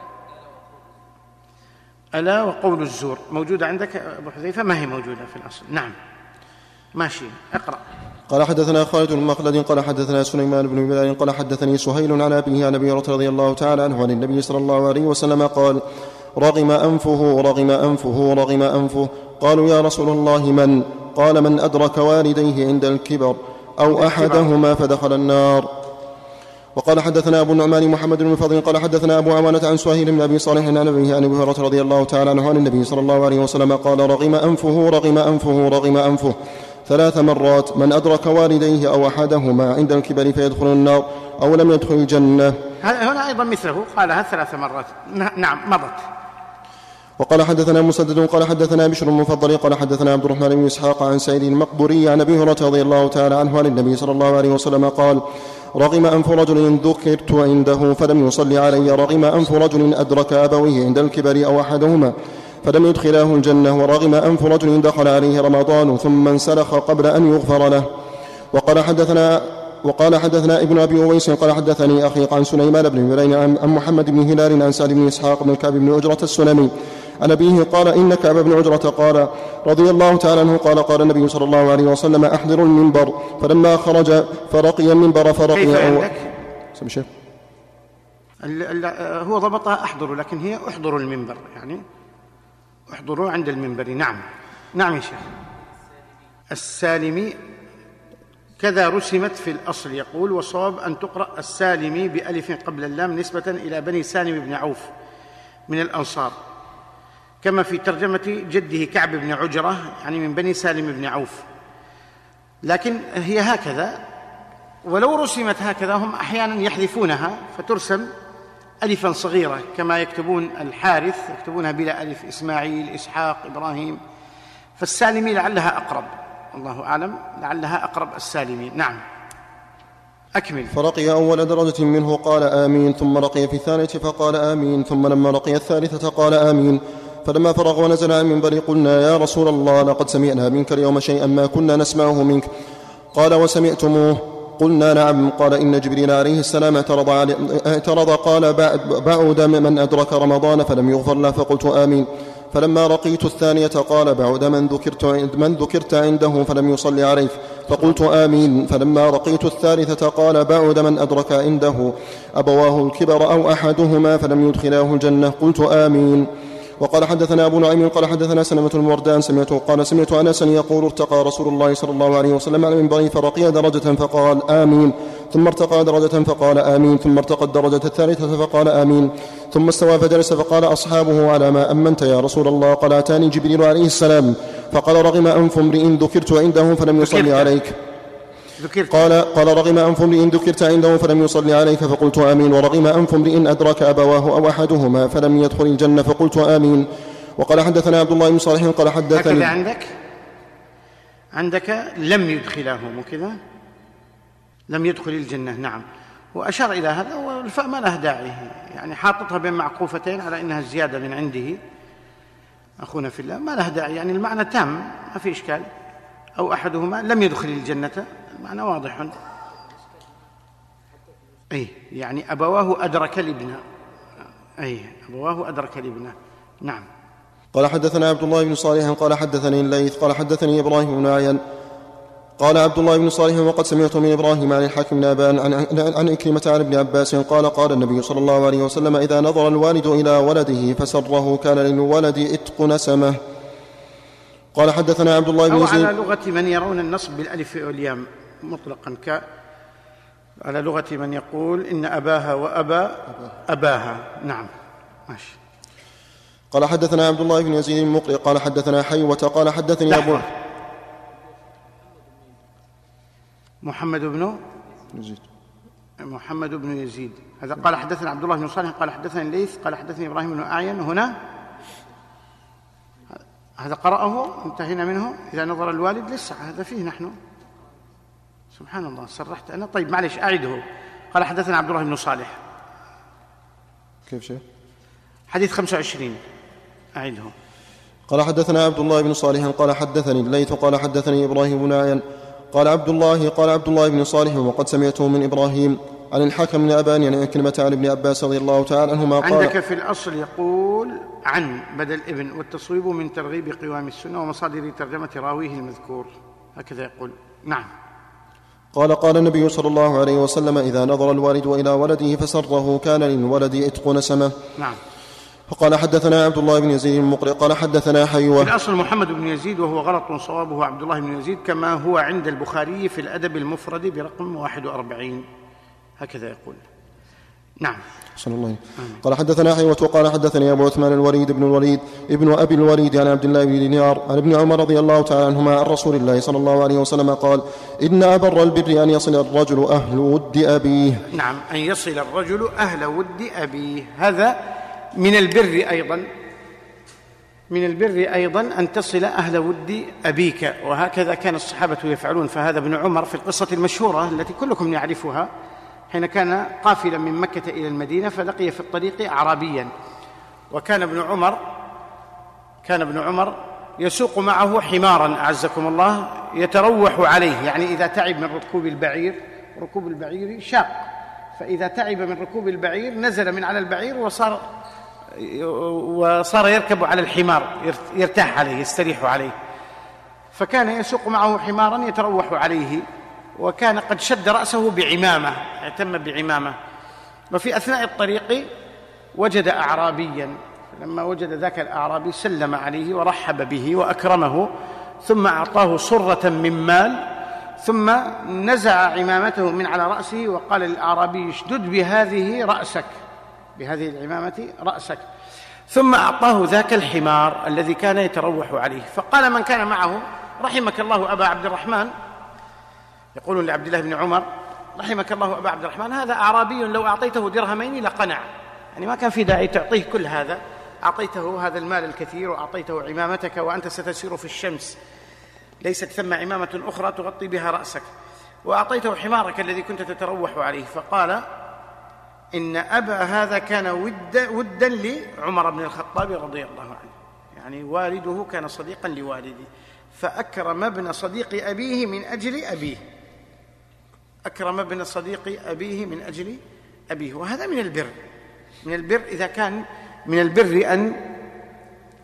ألا وقول الزور موجودة عندك أبو حذيفة؟ ما هي موجودة في الأصل. نعم. ماشي. اقرأ. قال حدثنا خالد بن مخلد قال حدثنا سليمان بن بلال قال حدثني سهيل عن أبيه عن أبي هريرة رضي الله تعالى عنه عن النبي صلى الله عليه وسلم قال رغم أنفه رغم أنفه رغم أنفه. قالوا يا رسول الله من؟ قال من أدرك والديه عند الكبر أو أحدهما فدخل النار. وقال حدثنا أبو النعمان محمد بن فضل قال حدثنا أبو عوانة عن سهيل بن أبي صالح عن أبيه عن أبي هريرة رضي الله تعالى عنه عن النبي صلى الله عليه وسلم قال رغم أنفه رغم أنفه رغم أنفه ثلاث مرات من أدرك والديه أو أحدهما عند الكبر فيدخل النار أو لم يدخل الجنة. هنا أيضا مثله قالها ثلاث مرات. نعم مضت. وقال حدثنا مسدد قال حدثنا بشر المفضل قال حدثنا عبد الرحمن بن إسحاق عن سعيد المقبوري عن أبي هريرة رضي الله تعالى عنه عن النبي صلى الله عليه وسلم قال رغم أنف رجل ذكرت عنده فلم يصلي علي رغم أنف رجل أدرك أبويه عند الكبر أو أحدهما فلم يدخلاه الجنة ورغم أنف رجل دخل عليه رمضان ثم انسلخ قبل أن يغفر له. وقال حدثنا وقال حدثنا ابن أبي أويس قال حدثني أخي عن سليمان بن بلين عن محمد بن هلال عن سعد بن إسحاق بن كعب بن أجرة السلمي عن أبيه قال إن كعب بن أجرة قال رضي الله تعالى عنه قال قال النبي صلى الله عليه وسلم أحضروا المنبر فلما خرج فرقي المنبر فرقي أو سمشي هو ضبطها أحضروا، لكن هي أحضروا المنبر، يعني احضروا عند المنبر. نعم. نعم يا شيخ. السالمي كذا رسمت في الأصل، يقول والصواب أن تقرأ السالمي بألف قبل اللام نسبة إلى بني سالم بن عوف من الأنصار، كما في ترجمة جده كعب بن عجرة يعني من بني سالم بن عوف، لكن هي هكذا. ولو رسمت هكذا هم أحيانا يحذفونها فترسم ألفا صغيرة كما يكتبون الحارث يكتبونها بلا ألف، إسماعيل إسحاق إبراهيم، فالسالمي لعلها أقرب، الله أعلم، لعلها أقرب السالمي. نعم. أكمل. فرقي أول درجة منه قال آمين ثم رقي في الثانية فقال آمين ثم لما رقي الثالثة قال آمين. فلما فرغ ونزل عن المنبر قلنا يا رسول الله لقد سمعنا منك اليوم شيئا ما كنا نسمعه منك. قال وسمعتموه؟ قلنا نعم. قال إن جبريل عليه السلام اعترض, اعترض قال بعد من أدرك رمضان فلم يغفر له فقلت آمين. فلما رقيت الثانية قال بعد من ذكرت, من ذكرت عنده فلم يصلي عليك، فقلت آمين. فلما رقيت الثالثة قال بعد من أدرك عنده أبواه الكبر أو أحدهما فلم يدخلاه الجنة، قلت آمين. وقال حدثنا أبو نعيم قال حدثنا سلمة المردان سمعته قال سمعت أنسا يقول ارتقى رسول الله صلى الله عليه وسلم على المنبر فرقي درجة فقال آمين، ثم ارتقى درجة فقال آمين، ثم ارتقى الدرجة الثالثة فقال آمين، ثم استوى فجلس فقال أصحابه على ما أمنت يا رسول الله؟ قال أتاني جبريل عليه السلام فقال رغم أنف امرئ ذكرت عنده فلم يصلي عليك. قال قال رغم أنف امرئ ذكرت عنده فلم يصلي عليك، فقلت آمين. ورغم أنف امرئ أدرك أبواه أو أحدهما فلم يدخل الجنة، فقلت آمين. وقال حدثنا عبد الله بن صالح قال حدثني هكذا عندك عندك لم يدخله كذا لم يدخل الجنة. نعم، وأشار إلى هذا، والفاء ما له داعي، يعني حاططها بين معقوفتين على إنها زيادة من عنده أخونا في الله، ما له داعي، يعني المعنى تام ما في إشكال. أو أحدهما لم يدخل الجنة، المعنى واضح. أي يعني أبواه أدرك الابن، أي أبواه أدرك الابن. نعم. قال حدثنا عبد الله بن صالح قال حدثني الليث قال حدثني إبراهيم بن عيان قال عبد الله بن صالح وقد سمعت من إبراهيم عن الحاكم بن أبان عن, عن إكرمة عن ابن عباس قال قال النبي صلى الله عليه وسلم إذا نظر الوالد إلى ولده فسره كان للولد إتق نسمه. قال حدثنا عبد الله بن يزيد، أو على لغة من يرون النصب بالألف والياء مطلقا، ك على لغة من يقول إن أباها وأبا أباها. نعم ماشي. قال حدثنا عبد الله بن يزيد المقري قال حدثنا حيوة قال حدثني أبو محمد بن يزيد محمد بن يزيد هذا قال حدثنا عبد الله بن صالح قال حدثني الليث قال حدثني إبراهيم بن أعين. هنا هذا قرأه انتهينا منه إذا نظر الوالد لسه هذا فيه نحن. سبحان الله، سرحت أنا. طيب معلش أعيده. قال حدثنا عبد الله بن صالح. كيف شيء؟ حديث خمسة وعشرين أعيده. قال حدثنا عبد الله بن صالح قال حدثني الليث قال حدثني إبراهيم بن عيان قال عبد الله قال عبد الله بن صالح وقد سمعته من إبراهيم عن الحكم بن أبان يعني كلمة عن ابن عباس رضي الله تعالى عنهما قال عندك في الأصل يقول عن بدل ابن، والتصويب من ترغيب قوام السنة ومصادر ترجمة راويه المذكور، هكذا يقول. نعم. قال قال النبي صلى الله عليه وسلم إذا نظر الوالد إلى ولده فسره كان للولد إتق نسمه. نعم. فقال حدثنا عبد الله بن يزيد المقري قال حدثنا حيوة. في الأصل محمد بن يزيد وهو غلط، صوابه عبد الله بن يزيد كما هو عند البخاري في الأدب المفرد برقم واحد وأربعين، هكذا يقول. نعم. صلى الله عليه. قال حدثنا حيوة وقال حدثني أبو عثمان الوليد بن الوليد ابن أبي الوليد عن عبد الله بن دينار عن ابن عمر رضي الله تعالى عنهما عن رسول الله صلى الله عليه وسلم قال إن أبر البر أن يصل الرجل أهل ود أبيه. نعم، أن يصل الرجل أهل ود أبيه، هذا من البر أيضا، من البر أيضا أن تصل أهل ود أبيك، وهكذا كان الصحابة يفعلون. فهذا ابن عمر في القصة المشهورة التي كلكم يعرفها، حين كان قافلا من مكة إلى المدينة فلقي في الطريق أعرابيا، وكان ابن عمر كان ابن عمر يسوق معه حمارا أعزكم الله يتروح عليه، يعني إذا تعب من ركوب البعير، ركوب البعير شاق، فإذا تعب من ركوب البعير نزل من على البعير وصار وصار يركب على الحمار، يرتاح عليه يستريح عليه. فكان يسوق معه حمارا يتروح عليه، وكان قد شد رأسه بعمامة، اعتم بعمامة. وفي أثناء الطريق وجد أعرابيا، فلما وجد ذاك الأعرابي سلم عليه ورحب به وأكرمه، ثم أعطاه صرة من مال، ثم نزع عمامته من على رأسه وقال للأعرابي اشدد بهذه رأسك، بهذه العمامة رأسك، ثم أعطاه ذاك الحمار الذي كان يتروح عليه. فقال من كان معه رحمك الله أبا عبد الرحمن، يقولون لعبد الله بن عمر رحمك الله أبا عبد الرحمن، هذا أعرابي لو أعطيته درهمين لقنع، يعني ما كان في داعي تعطيه كل هذا، أعطيته هذا المال الكثير وأعطيته عمامتك وأنت ستسير في الشمس، ليست ثم عمامة أخرى تغطي بها رأسك، وأعطيته حمارك الذي كنت تتروح عليه. فقال إن أبا هذا كان ود ودا لعمر بن الخطاب رضي الله عنه، يعني والده كان صديقا لوالده، فأكرم ابن صديق أبيه من أجل أبيه، أكرم ابن صديق أبيه من أجل أبيه. وهذا من البر، من البر إذا كان من البر أن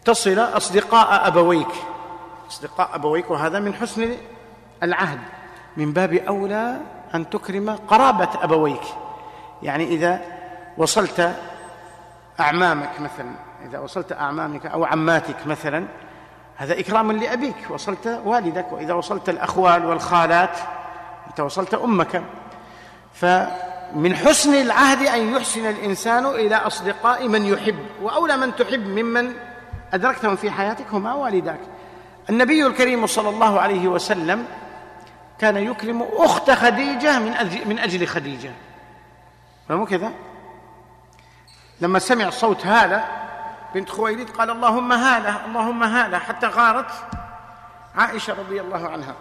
تصل أصدقاء أبويك، أصدقاء أبويك، وهذا من حسن العهد. من باب أولى أن تكرم قرابة أبويك، يعني إذا وصلت أعمامك مثلا، إذا وصلت أعمامك أو عماتك مثلا، هذا إكرام لأبيك، وصلت والدك. وإذا وصلت الأخوال والخالات أنت وصلت أمك. فمن حسن العهد أن يحسن الإنسان إلى أصدقاء من يحب، وأولى من تحب ممن أدركتهم في حياتك هما والداك. النبي الكريم صلى الله عليه وسلم كان يكرم أخت خديجة من أجل, من أجل خديجة، فمو كذا؟ لما سمع صوت هالة بنت خويلد قال اللهم هالة اللهم هالة، حتى غارت عائشة رضي الله عنها،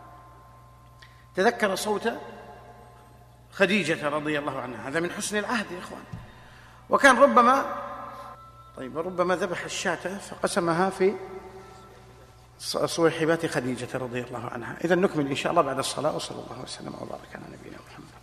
تذكر صوت خديجة رضي الله عنها. هذا من حسن العهد يا إخوان. وكان ربما طيب ربما ذبح الشاة فقسمها في صويحبات خديجة رضي الله عنها. إذن نكمل إن شاء الله بعد الصلاة، وصلى الله وسلم وبارك على نبينا محمد.